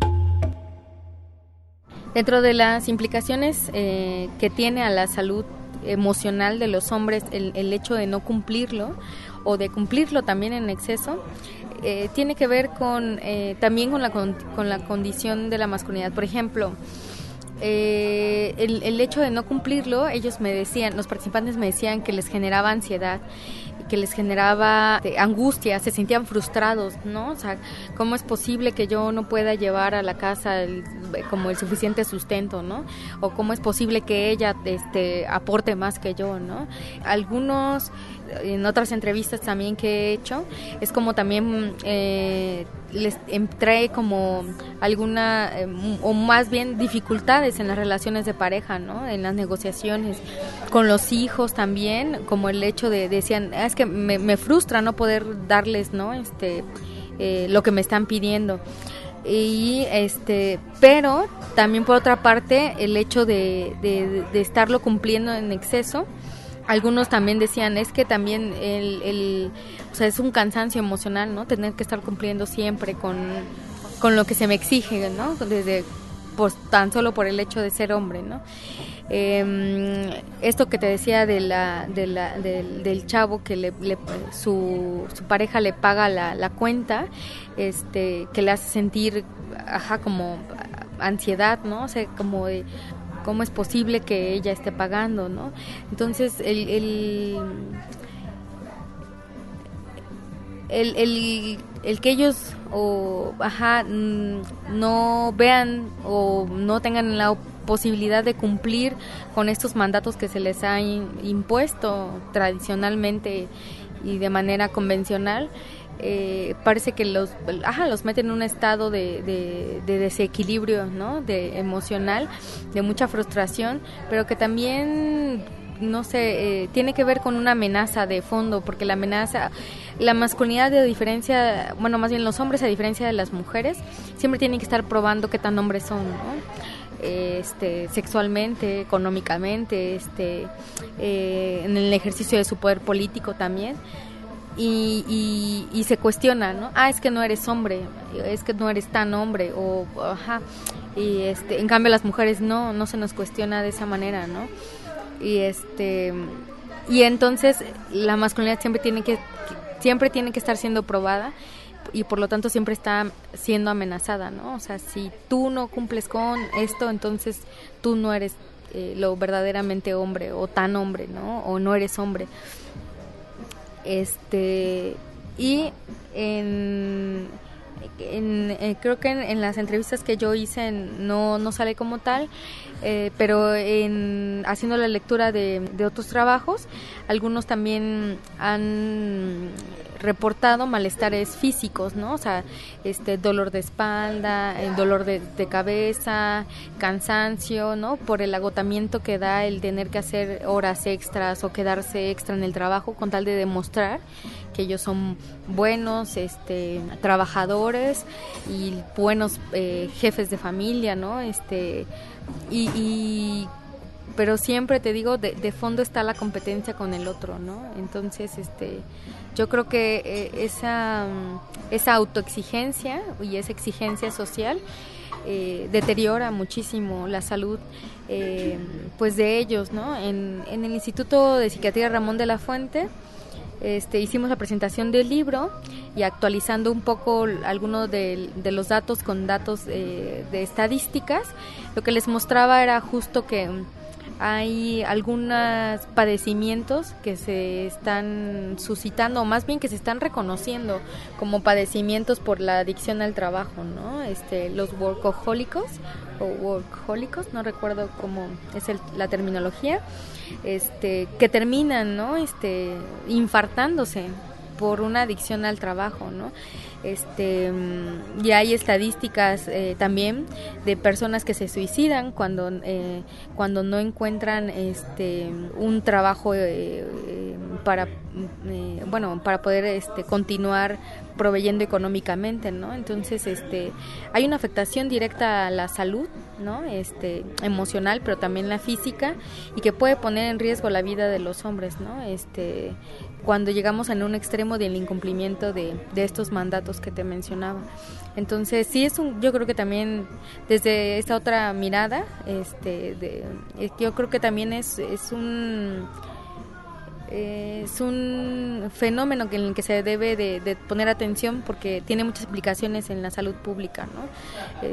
A: Dentro de las implicaciones que tiene a la salud emocional de los hombres el hecho de no cumplirlo, o de cumplirlo también en exceso, tiene que ver también con la condición de la masculinidad. Por ejemplo, el hecho de no cumplirlo, los participantes me decían que les generaba ansiedad, que les generaba angustia, se sentían frustrados, ¿no? O sea, ¿cómo es posible que yo no pueda llevar a la casa como el suficiente sustento, ¿no? O ¿cómo es posible que ella aporte más que yo, ¿no? Algunos, en otras entrevistas también que he hecho, es como también les trae como alguna, o más bien dificultades en las relaciones de pareja, ¿no? En las negociaciones con los hijos también, como el hecho decían, es que me frustra no poder darles, ¿no? Lo que me están pidiendo. Y pero también por otra parte el hecho de estarlo cumpliendo en exceso. Algunos también decían, es que también o sea, es un cansancio emocional, ¿no? Tener que estar cumpliendo siempre con lo que se me exige, ¿no? Desde pues tan solo por el hecho de ser hombre, ¿no? Esto que te decía del chavo que su pareja le paga la cuenta, que le hace sentir como ansiedad, ¿no? O sea, como de cómo es posible que ella esté pagando, ¿no? Entonces el que ellos no vean o no tengan la posibilidad de cumplir con estos mandatos que se les ha impuesto tradicionalmente y de manera convencional, parece que los meten en un estado de desequilibrio, ¿no? De emocional, de mucha frustración, pero que también no sé, tiene que ver con una amenaza de fondo, porque la masculinidad más bien los hombres a diferencia de las mujeres, siempre tienen que estar probando qué tan hombres son, ¿no? Sexualmente, económicamente, en el ejercicio de su poder político también. Y se cuestiona, ¿no? Es que no eres hombre, es que no eres tan hombre, y en cambio las mujeres no se nos cuestiona de esa manera, ¿no? Y entonces la masculinidad siempre tiene que estar siendo probada y por lo tanto siempre está siendo amenazada, ¿no? O sea, si tú no cumples con esto, entonces tú no eres lo verdaderamente hombre o tan hombre, ¿no? O no eres hombre. Y creo que en las entrevistas que yo hice no sale como tal, pero haciendo la lectura de otros trabajos, algunos también han reportado malestares físicos, ¿no? O sea, dolor de espalda, dolor de cabeza, cansancio, ¿no? Por el agotamiento que da el tener que hacer horas extras o quedarse extra en el trabajo con tal de demostrar que ellos son buenos trabajadores y buenos jefes de familia, ¿no? Pero siempre te digo, de fondo está la competencia con el otro, ¿no? Entonces, yo creo que esa autoexigencia y esa exigencia social deteriora muchísimo la salud pues de ellos, ¿no? En el Instituto de Psiquiatría Ramón de la Fuente hicimos la presentación del libro y actualizando un poco algunos de los datos con datos de estadísticas, lo que les mostraba era justo que hay algunos padecimientos que se están suscitando, o más bien que se están reconociendo como padecimientos por la adicción al trabajo, ¿no? Los workahólicos o workahólicos, no recuerdo cómo es la terminología, que terminan, ¿no? Infartándose por una adicción al trabajo, ¿no? Y hay estadísticas también de personas que se suicidan cuando no encuentran un trabajo para poder continuar proveyendo económicamente, ¿no? Entonces hay una afectación directa a la salud, ¿no? Emocional, pero también la física, y que puede poner en riesgo la vida de los hombres, ¿no? Cuando llegamos en un extremo del incumplimiento de estos mandatos que te mencionaba. Entonces sí yo creo que también desde esta otra mirada, yo creo que también es un fenómeno en el que se debe de poner atención porque tiene muchas implicaciones en la salud pública, ¿no?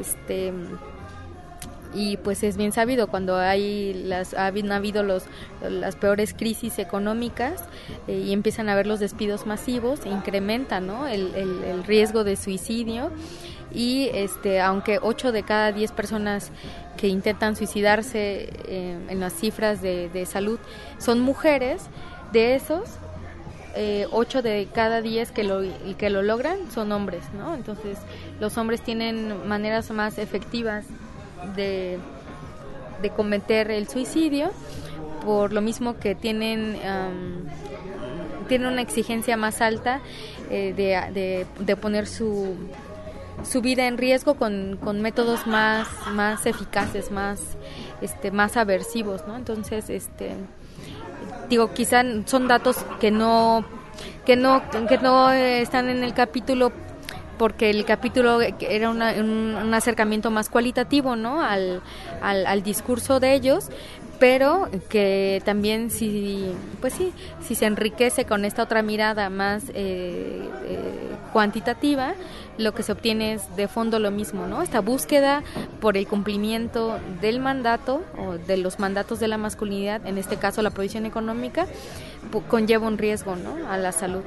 A: Y pues es bien sabido cuando ha habido las peores crisis económicas y empiezan a haber los despidos masivos, incrementa, ¿no? el riesgo de suicidio y aunque 8 de cada 10 personas que intentan suicidarse en las cifras de salud son mujeres, de esos 8 de cada 10 que lo logran son hombres, ¿no? Entonces los hombres tienen maneras más efectivas de cometer el suicidio, por lo mismo que tienen una exigencia más alta de poner su vida en riesgo con métodos más eficaces, más aversivos, ¿no? Entonces digo, quizá son datos que no están en el capítulo porque el capítulo era un acercamiento más cualitativo, ¿no? al discurso de ellos, pero que también si se enriquece con esta otra mirada más cuantitativa, lo que se obtiene es de fondo lo mismo, ¿no? Esta búsqueda por el cumplimiento del mandato o de los mandatos de la masculinidad, en este caso la provisión económica, conlleva un riesgo, ¿no?, a la salud.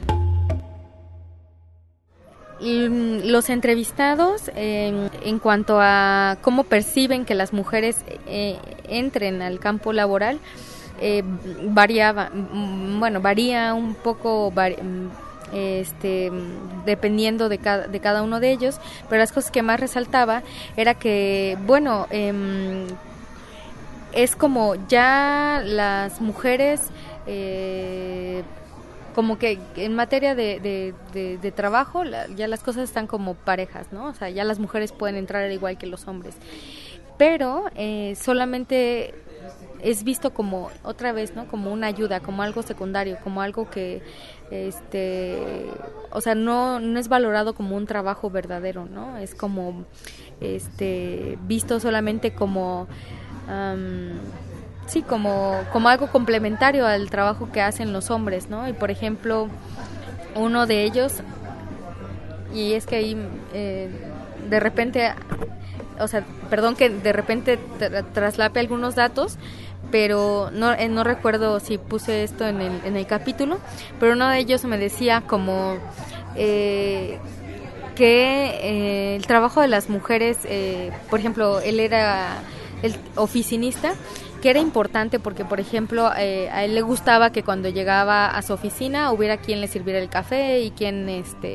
A: Los entrevistados, en cuanto a cómo perciben que las mujeres entren al campo laboral, varía un poco, dependiendo de cada uno de ellos, pero las cosas que más resaltaba era que, es como ya las mujeres, como que en materia de trabajo ya las cosas están como parejas, ¿no? O sea, ya las mujeres pueden entrar al igual que los hombres, pero solamente es visto como, otra vez, ¿no?, como una ayuda, como algo secundario, como algo que o sea, no es valorado como un trabajo verdadero, ¿no? Es como visto solamente como como algo complementario al trabajo que hacen los hombres, ¿no? Y por ejemplo, uno de ellos, y es que ahí de repente, o sea, perdón que de repente traslape algunos datos, pero no recuerdo si puse esto en el capítulo, pero uno de ellos me decía como que el trabajo de las mujeres, por ejemplo, él era el oficinista, que era importante porque, por ejemplo, a él le gustaba que cuando llegaba a su oficina hubiera quien le sirviera el café y quien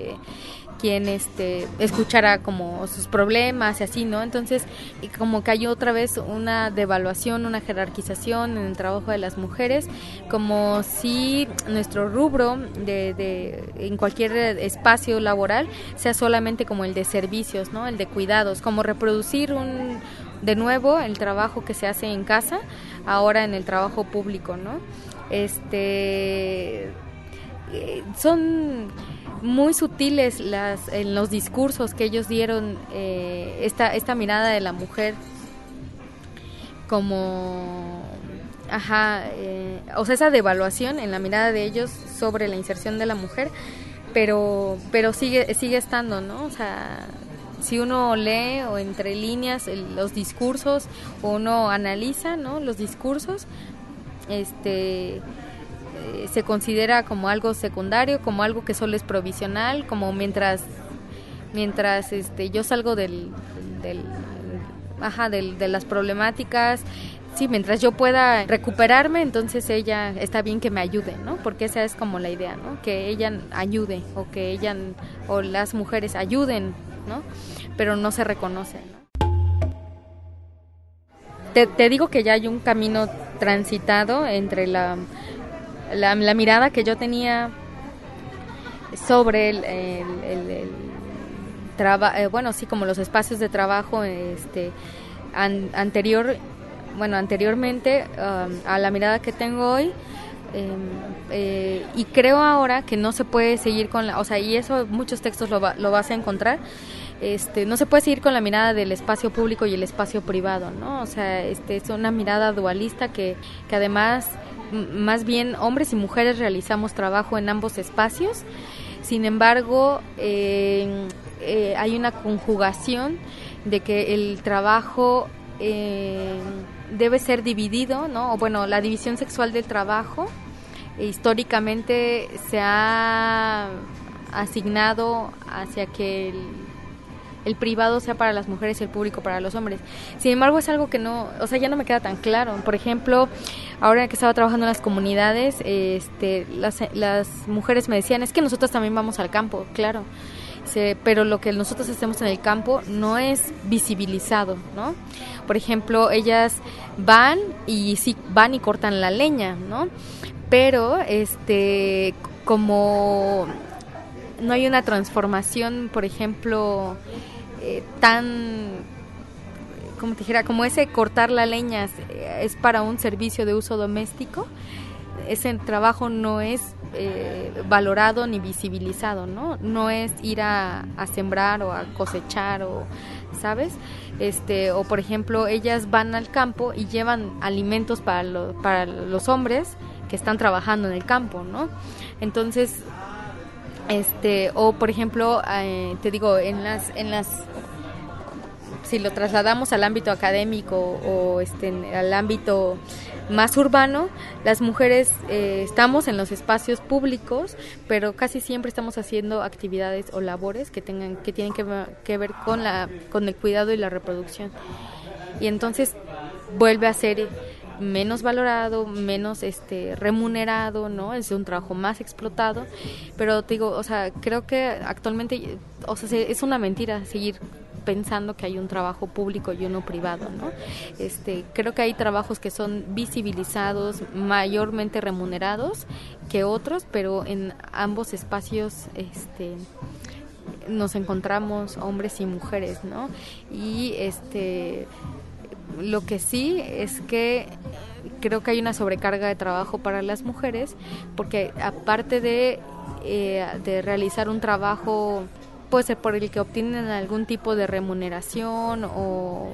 A: escuchara como sus problemas y así, ¿no? Entonces, como que hay otra vez una devaluación, una jerarquización en el trabajo de las mujeres, como si nuestro rubro en cualquier espacio laboral sea solamente como el de servicios, ¿no? El de cuidados, como reproducir de nuevo el trabajo que se hace en casa, ahora en el trabajo público, ¿no? Son muy sutiles en los discursos que ellos dieron, esta mirada de la mujer como o sea, esa devaluación en la mirada de ellos sobre la inserción de la mujer, pero sigue estando, ¿no? O sea, si uno lee o entre líneas los discursos, o uno analiza, ¿no?, los discursos, se considera como algo secundario, como algo que solo es provisional, como mientras yo salgo de las problemáticas, sí, mientras yo pueda recuperarme, entonces ella está bien que me ayude, ¿no? Porque esa es como la idea, ¿no? Que ella ayude, o las mujeres ayuden, ¿no? Pero no se reconoce, ¿no? Te digo que ya hay un camino transitado entre la mirada que yo tenía sobre el trabajo, como los espacios de trabajo, anteriormente a la mirada que tengo hoy, y creo ahora que no se puede seguir y eso muchos textos lo vas a encontrar. No se puede seguir con la mirada del espacio público y el espacio privado, ¿no? O sea, es una mirada dualista que además, más bien hombres y mujeres realizamos trabajo en ambos espacios. Sin embargo, hay una conjugación de que el trabajo debe ser dividido, ¿no? La división sexual del trabajo históricamente se ha asignado hacia que el privado sea para las mujeres y el público para los hombres. Sin embargo, es algo que ya no me queda tan claro. Por ejemplo, ahora que estaba trabajando en las comunidades, las mujeres me decían, es que nosotros también vamos al campo, claro, pero lo que nosotros hacemos en el campo no es visibilizado, ¿no? Por ejemplo, ellas van y cortan la leña, ¿no? Pero como no hay una transformación, por ejemplo, como te dijera, como ese cortar la leña es para un servicio de uso doméstico, ese trabajo no es valorado ni visibilizado, ¿no? No es ir a sembrar o a cosechar, o ¿sabes? O por ejemplo, ellas van al campo y llevan alimentos para los hombres que están trabajando en el campo, ¿no? Entonces, o por ejemplo, te digo, en las si lo trasladamos al ámbito académico o al ámbito más urbano, las mujeres estamos en los espacios públicos, pero casi siempre estamos haciendo actividades o labores que tienen que ver con el cuidado y la reproducción. Y entonces vuelve a ser menos valorado, menos remunerado, ¿no? Es un trabajo más explotado, pero te digo, o sea, creo que actualmente, o sea, es una mentira seguir pensando que hay un trabajo público y uno privado, ¿no? Creo que hay trabajos que son visibilizados, mayormente remunerados que otros, pero en ambos espacios nos encontramos hombres y mujeres, ¿no? Y lo que sí es que creo que hay una sobrecarga de trabajo para las mujeres, porque aparte de realizar un trabajo, puede ser por el que obtienen algún tipo de remuneración o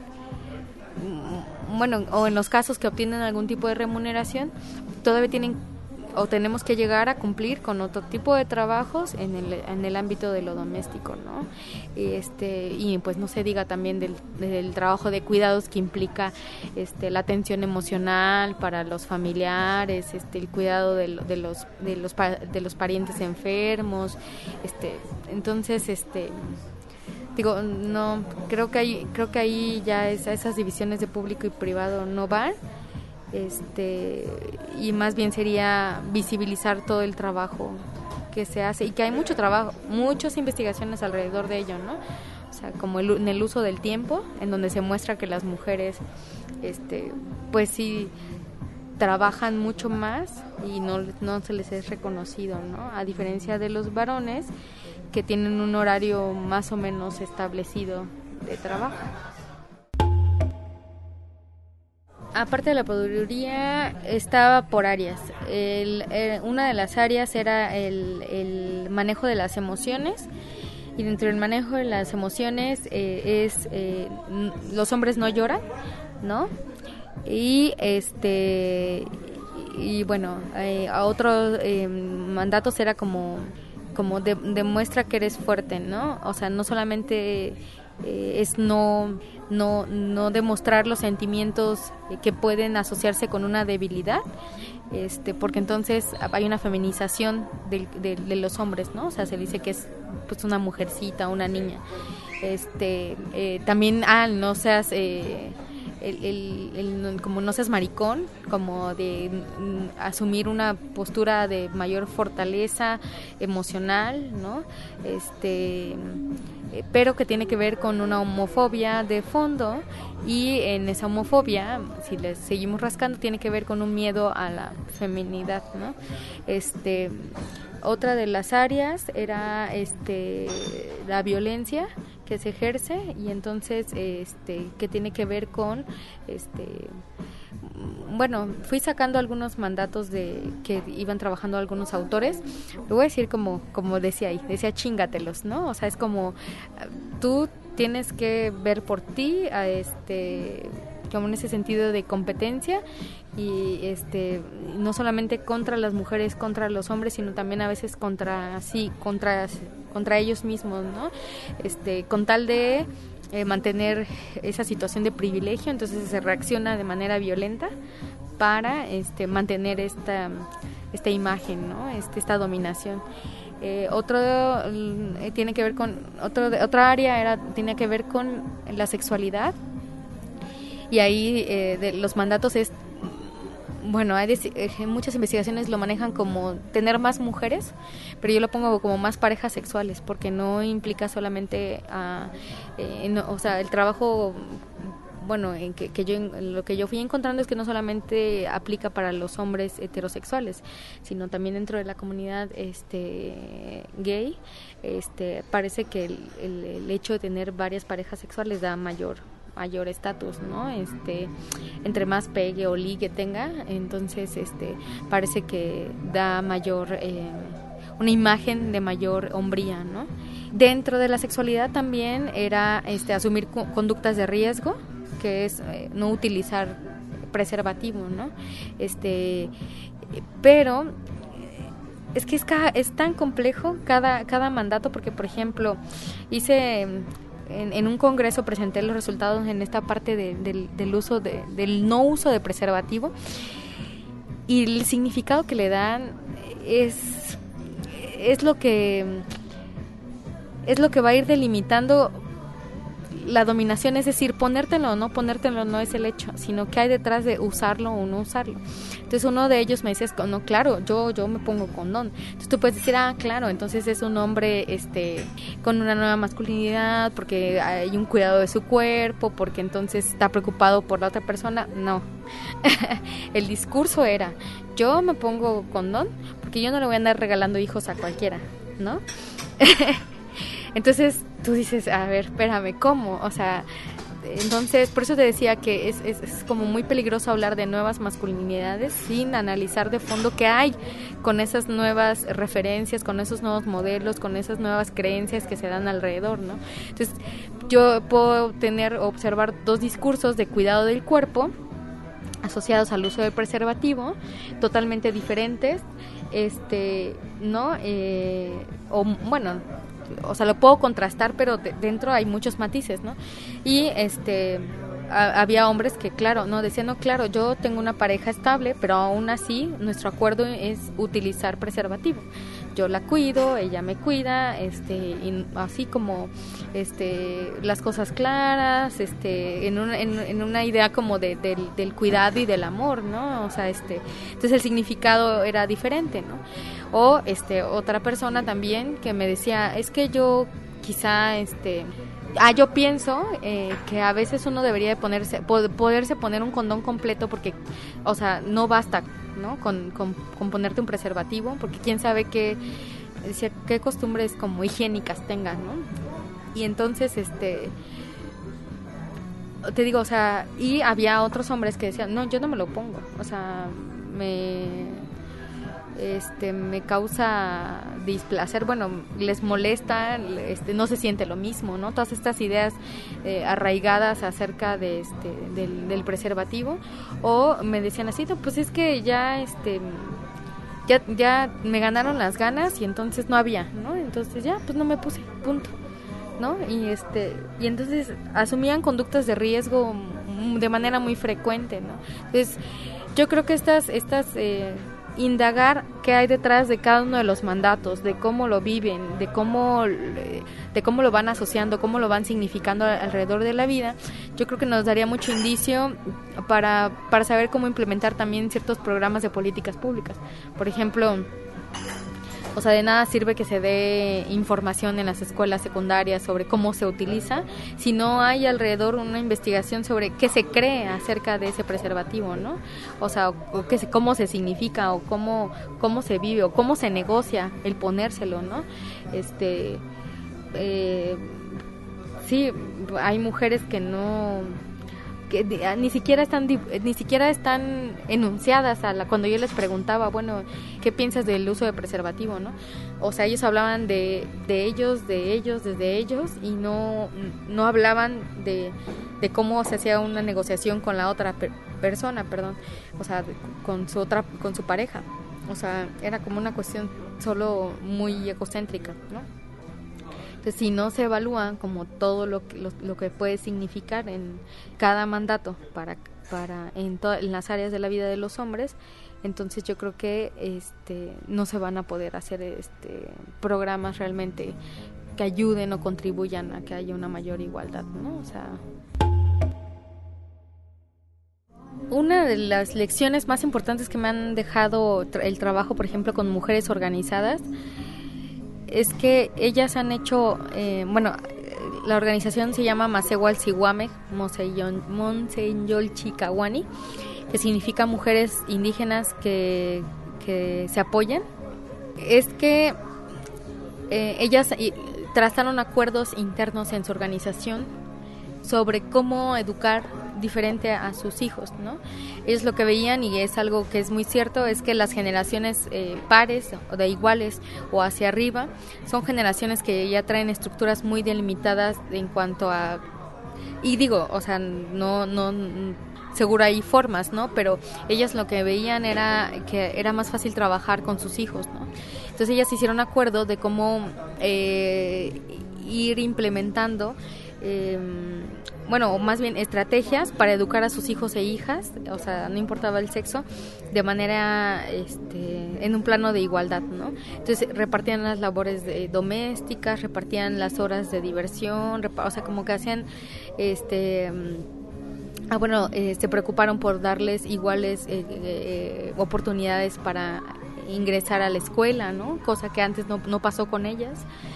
A: en los casos que obtienen algún tipo de remuneración, todavía tenemos que llegar a cumplir con otro tipo de trabajos en el ámbito de lo doméstico, ¿no? Y pues no se diga también del trabajo de cuidados que implica la atención emocional para los familiares, el cuidado de los parientes enfermos, entonces digo, no, creo que ahí ya esas divisiones de público y privado no van. Y más bien sería visibilizar todo el trabajo que se hace, y que hay mucho trabajo, muchas investigaciones alrededor de ello, ¿no? O sea, como en el uso del tiempo, en donde se muestra que las mujeres pues sí trabajan mucho más y no se les es reconocido, ¿no? A diferencia de los varones, que tienen un horario más o menos establecido de trabajo. Aparte de la podriduría, estaba por áreas. Una de las áreas era el manejo de las emociones, y dentro del manejo de las emociones los hombres no lloran, ¿no? Y bueno, a otros mandatos era como demuestra que eres fuerte, ¿no? O sea, no solamente es no demostrar los sentimientos que pueden asociarse con una debilidad, porque entonces hay una feminización de los hombres, ¿no? O sea, se dice que es pues una mujercita, una niña. También no seas como no seas maricón, como de asumir una postura de mayor fortaleza emocional, ¿no? Pero que tiene que ver con una homofobia de fondo, y en esa homofobia, si le seguimos rascando, tiene que ver con un miedo a la feminidad, ¿no? Otra de las áreas era la violencia que se ejerce, y entonces que tiene que ver con bueno, fui sacando algunos mandatos que iban trabajando algunos autores. Lo voy a decir como decía ahí, decía chíngatelos, ¿no? O sea, es como tú tienes que ver por ti, como en ese sentido de competencia, y no solamente contra las mujeres, contra los hombres, sino también a veces contra ellos mismos, ¿no? Con tal de mantener esa situación de privilegio, entonces se reacciona de manera violenta para mantener esta imagen, ¿no? Esta dominación. Tiene que ver con otra área tiene que ver con la sexualidad, y ahí de los mandatos bueno, muchas investigaciones lo manejan como tener más mujeres, pero yo lo pongo como más parejas sexuales, porque no implica solamente o sea, el trabajo, bueno, lo que yo fui encontrando es que no solamente aplica para los hombres heterosexuales, sino también dentro de la comunidad parece que el hecho de tener varias parejas sexuales da mayor mayor estatus, ¿no? Entre más pegue o ligue tenga, entonces parece que da mayor una imagen de mayor hombría, ¿no? Dentro de la sexualidad también era asumir conductas de riesgo, que es no utilizar preservativo, ¿no? Pero es que es tan complejo cada mandato, porque por ejemplo hice en un congreso, presenté los resultados en esta parte del uso del no uso de preservativo, y el significado que le dan es lo que va a ir delimitando la dominación, es decir, ponértelo no es el hecho, sino que hay detrás de usarlo o no usarlo. Entonces uno de ellos me decía, no, claro, yo me pongo condón. Entonces tú puedes decir, claro, entonces es un hombre con una nueva masculinidad, porque hay un cuidado de su cuerpo, porque entonces está preocupado por la otra persona. No. El discurso era, yo me pongo condón porque yo no le voy a andar regalando hijos a cualquiera, ¿no? Entonces tú dices, a ver, espérame, ¿cómo? O sea, entonces por eso te decía que es como muy peligroso hablar de nuevas masculinidades sin analizar de fondo qué hay con esas nuevas referencias, con esos nuevos modelos, con esas nuevas creencias que se dan alrededor, ¿no? Entonces yo puedo observar dos discursos de cuidado del cuerpo asociados al uso del preservativo, totalmente diferentes, ¿no? O sea, lo puedo contrastar, pero dentro hay muchos matices, ¿no? Y había hombres que, claro, no decían, no, claro, yo tengo una pareja estable, pero aún así nuestro acuerdo es utilizar preservativo. Yo la cuido, ella me cuida, y así como las cosas claras, en una idea como del cuidado y del amor, ¿no? O sea, entonces el significado era diferente, ¿no? O otra persona también que me decía, es que yo quizá yo pienso que a veces uno debería de poderse poner un condón completo, porque, o sea, no basta, ¿no? Con ponerte un preservativo, porque quién sabe qué costumbres como higiénicas tengan, ¿no? Y entonces te digo, o sea, y había otros hombres que decían, no, yo no me lo pongo, o sea, me causa displacer, bueno, les molesta, no se siente lo mismo, ¿no? Todas estas ideas arraigadas acerca del preservativo. O me decían así, no, pues es que ya me ganaron las ganas y entonces no había, ¿no? Entonces ya, pues no me puse, punto, ¿no? Y entonces asumían conductas de riesgo de manera muy frecuente, ¿no? Entonces yo creo que estas indagar qué hay detrás de cada uno de los mandatos, de cómo lo viven, de cómo lo van asociando, cómo lo van significando alrededor de la vida, yo creo que nos daría mucho indicio para saber cómo implementar también ciertos programas de políticas públicas. Por ejemplo, o sea, de nada sirve que se dé información en las escuelas secundarias sobre cómo se utiliza si no hay alrededor una investigación sobre qué se cree acerca de ese preservativo, ¿no? O sea, cómo se significa, o cómo se vive, o cómo se negocia el ponérselo, ¿no? Sí, hay mujeres que ni siquiera están enunciadas cuando yo les preguntaba, bueno, ¿qué piensas del uso de preservativo, no? O sea, ellos hablaban de ellos, desde ellos, y no hablaban de cómo se hacía una negociación con la otra persona, o sea, con su pareja. O sea, era como una cuestión solo muy egocéntrica, ¿no? Entonces, si no se evalúa como todo lo que puede significar en cada mandato en las áreas de la vida de los hombres, entonces yo creo que no se van a poder hacer programas realmente que ayuden o contribuyan a que haya una mayor igualdad, ¿no? O sea, una de las lecciones más importantes que me han dejado el trabajo, por ejemplo, con mujeres organizadas, es que ellas han hecho, la organización se llama Masewal Siwamej Monseñol Chicawani, que significa mujeres indígenas que se apoyan. Es que ellas trazaron acuerdos internos en su organización sobre cómo educar diferente a sus hijos, ¿no? Ellos lo que veían, y es algo que es muy cierto, es que las generaciones pares o de iguales o hacia arriba son generaciones que ya traen estructuras muy delimitadas en cuanto a, y digo, o sea, no seguro hay formas, ¿no? Pero ellas lo que veían era que era más fácil trabajar con sus hijos, ¿no? Entonces ellas hicieron acuerdo de cómo ir implementando o más bien estrategias para educar a sus hijos e hijas, o sea, no importaba el sexo, de manera en un plano de igualdad, ¿no? Entonces repartían las labores domésticas, repartían las horas de diversión, o sea, como que hacían se preocuparon por darles iguales oportunidades para ingresar a la escuela, ¿no? Cosa que antes no pasó con ellas.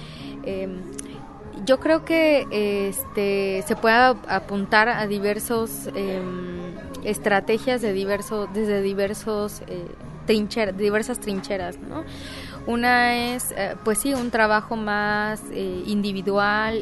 A: Yo creo que se puede apuntar a diversos estrategias desde diversas trincheras, ¿no? Una es, pues sí, un trabajo más individual,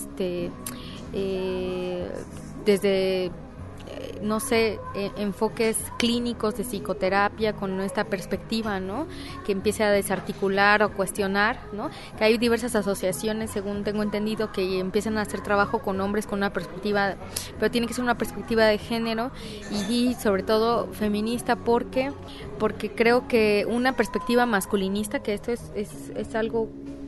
A: desde no sé, enfoques clínicos de psicoterapia con esta perspectiva, ¿no? Que empiece a desarticular o cuestionar, ¿no? Que hay diversas asociaciones, según tengo entendido, que empiezan a hacer trabajo con hombres con una perspectiva, pero tiene que ser una perspectiva de género y sobre todo feminista, porque creo que una perspectiva masculinista, que esto es algo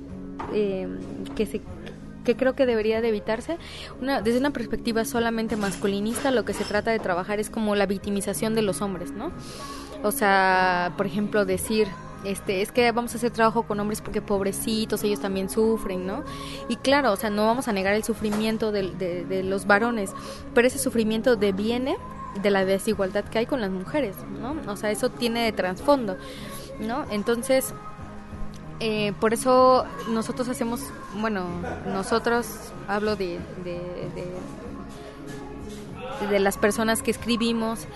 A: que creo que debería de evitarse. Desde una perspectiva solamente masculinista, lo que se trata de trabajar es como la victimización de los hombres, ¿no? O sea, por ejemplo, decir, es que vamos a hacer trabajo con hombres porque pobrecitos, ellos también sufren, ¿no? Y claro, o sea, no vamos a negar el sufrimiento de los varones, pero ese sufrimiento deviene de la desigualdad que hay con las mujeres, ¿no? O sea, eso tiene de trasfondo, ¿no? Entonces, por eso nosotros hablo de las personas que escribimos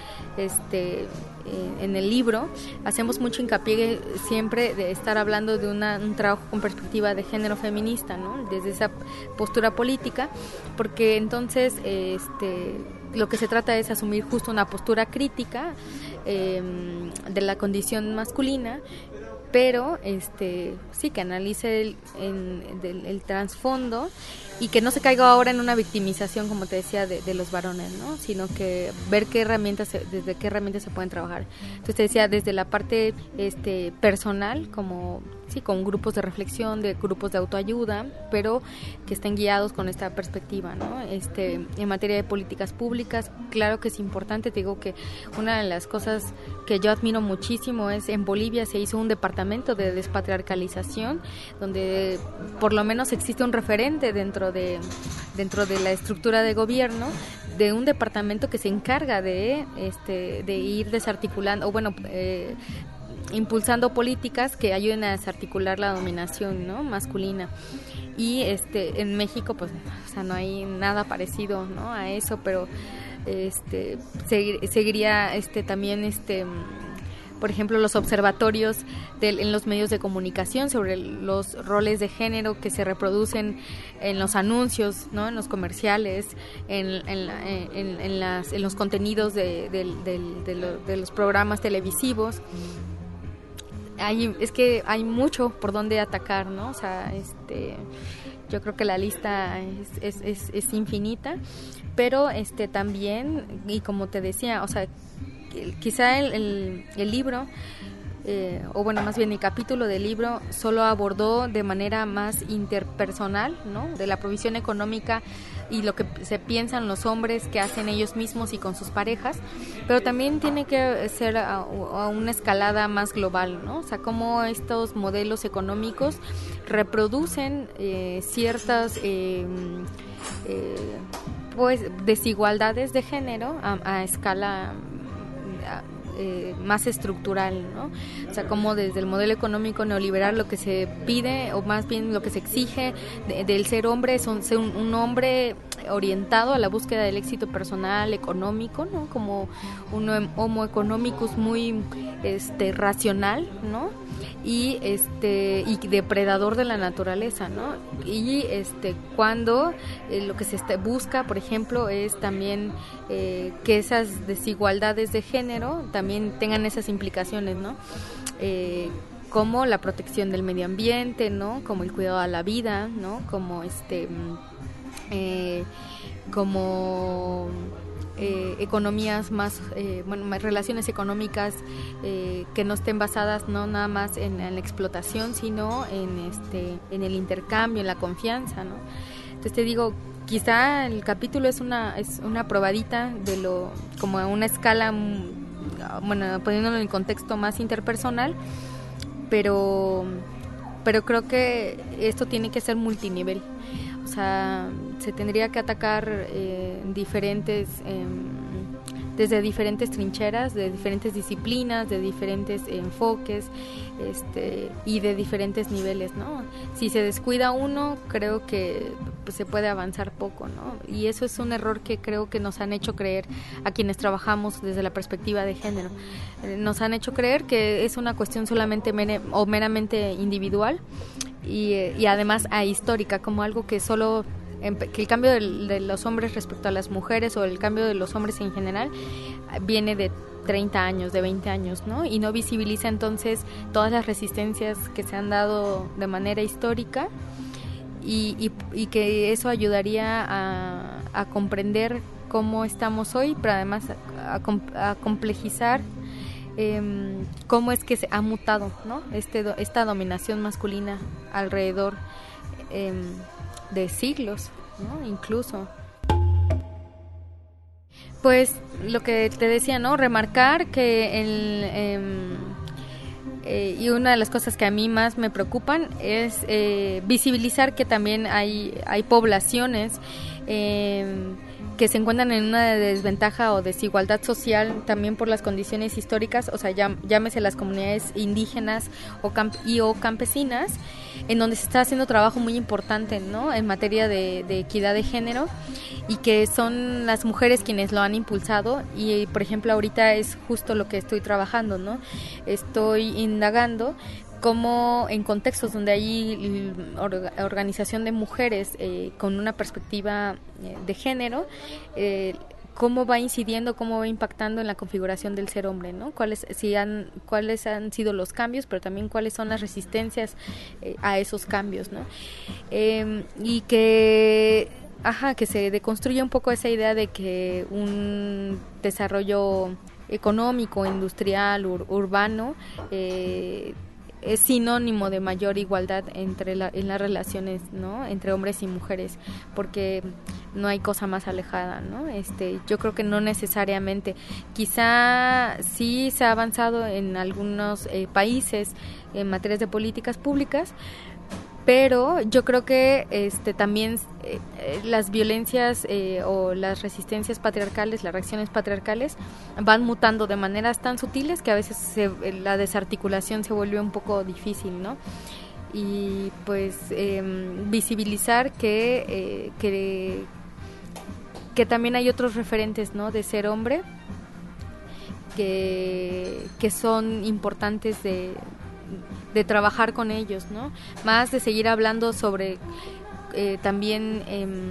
A: en el libro, hacemos mucho hincapié siempre de estar hablando de un trabajo con perspectiva de género feminista, ¿no? Desde esa postura política, porque entonces lo que se trata es asumir justo una postura crítica de la condición masculina, pero sí, que analice el trasfondo y que no se caiga ahora en una victimización, como te decía, de los varones, ¿no? Sino que ver desde qué herramientas se pueden trabajar. Entonces te decía, desde la parte personal, como sí, con grupos de reflexión, de grupos de autoayuda, pero que estén guiados con esta perspectiva, ¿no? En materia de políticas públicas, claro que es importante. Te digo que una de las cosas que yo admiro muchísimo es en Bolivia se hizo un departamento de despatriarcalización, donde por lo menos existe un referente dentro de la estructura de gobierno, de un departamento que se encarga de ir desarticulando, impulsando políticas que ayuden a desarticular la dominación, ¿no? Masculina. Y en México, pues, o sea, no hay nada parecido, ¿no? A eso, pero seguiría también por ejemplo, los observatorios en los medios de comunicación sobre los roles de género que se reproducen en los anuncios, ¿no? En los comerciales, en los contenidos de los programas televisivos. Es que hay mucho por donde atacar, ¿no? O sea, yo creo que la lista es infinita, pero también, y como te decía, o sea, quizá el libro, más bien el capítulo del libro solo abordó de manera más interpersonal, ¿no? De la provisión económica y lo que se piensan los hombres que hacen ellos mismos y con sus parejas, pero también tiene que ser a una escalada más global, ¿no? O sea, cómo estos modelos económicos reproducen ciertas desigualdades de género a escala más estructural, ¿no? O sea, como desde el modelo económico neoliberal lo que se pide, o más bien lo que se exige del ser hombre, es ser un hombre orientado a la búsqueda del éxito personal, económico, ¿no? Como un homo economicus muy racional, ¿no? y depredador de la naturaleza, ¿no? Y cuando lo que se busca, por ejemplo, es también que esas desigualdades de género también tengan esas implicaciones, ¿no? Como la protección del medio ambiente, ¿no? Como el cuidado a la vida, ¿no? Como economías más, más relaciones económicas que no estén basadas no nada más en la explotación, sino en el intercambio, en la confianza, ¿no? Entonces te digo, quizá el capítulo es una probadita de lo, como a una escala, bueno, poniéndolo en contexto más interpersonal, pero creo que esto tiene que ser multinivel. O sea, se tendría que atacar desde diferentes trincheras, de diferentes disciplinas, de diferentes enfoques y de diferentes niveles, ¿no? Si se descuida uno, creo que pues, se puede avanzar poco, ¿no? Y eso es un error que creo que nos han hecho creer a quienes trabajamos desde la perspectiva de género. Nos han hecho creer que es una cuestión solamente meramente individual y además ahistórica, como algo que solo que el cambio de los hombres respecto a las mujeres o el cambio de los hombres en general viene de 30 años, de 20 años, ¿no? Y no visibiliza entonces todas las resistencias que se han dado de manera histórica y que eso ayudaría a comprender cómo estamos hoy, pero además a complejizar cómo es que se ha mutado, ¿no? Esta dominación masculina alrededor de siglos, ¿no? Incluso. Pues lo que te decía, ¿no? Remarcar que y una de las cosas que a mí más me preocupan es visibilizar que también hay poblaciones que se encuentran en una desventaja o desigualdad social también por las condiciones históricas, o sea, llámese las comunidades indígenas o campesinas, en donde se está haciendo trabajo muy importante, ¿no? En materia de equidad de género, y que son las mujeres quienes lo han impulsado. Y por ejemplo ahorita es justo lo que estoy trabajando, ¿no? Estoy indagando cómo en contextos donde hay organización de mujeres con una perspectiva de género, cómo va incidiendo, cómo va impactando en la configuración del ser hombre, ¿no? Cuáles han sido los cambios, pero también cuáles son las resistencias a esos cambios, ¿no? Y que se deconstruya un poco esa idea de que un desarrollo económico, industrial, urbano, es sinónimo de mayor igualdad en las relaciones, ¿no? Entre hombres y mujeres, porque no hay cosa más alejada, ¿no? Yo creo que no necesariamente. Quizá sí se ha avanzado en algunos países en materias de políticas públicas, pero yo creo que también las violencias o las resistencias patriarcales, las reacciones patriarcales van mutando de maneras tan sutiles que a veces la desarticulación se vuelve un poco difícil, ¿no? Y pues visibilizar que también hay otros referentes, ¿no? De ser hombre que son importantes de trabajar con ellos, ¿no? Más de seguir hablando sobre también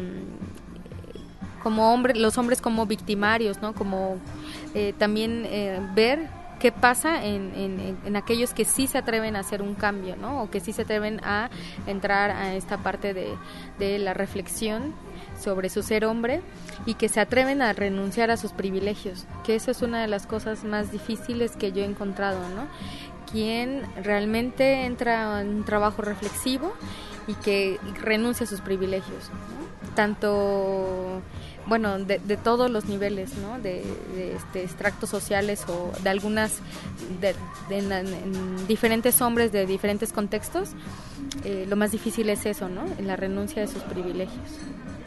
A: como los hombres como victimarios, ¿no? Como también ver qué pasa en aquellos que sí se atreven a hacer un cambio, ¿no? O que sí se atreven a entrar a esta parte de la reflexión sobre su ser hombre y que se atreven a renunciar a sus privilegios, que eso es una de las cosas más difíciles que yo he encontrado, ¿no? Quien realmente entra en un trabajo reflexivo y que renuncia a sus privilegios, ¿no? Tanto, bueno, de todos los niveles, ¿no? De extractos sociales o de algunas, en diferentes hombres de diferentes contextos, lo más difícil es eso, ¿no? La renuncia de sus privilegios.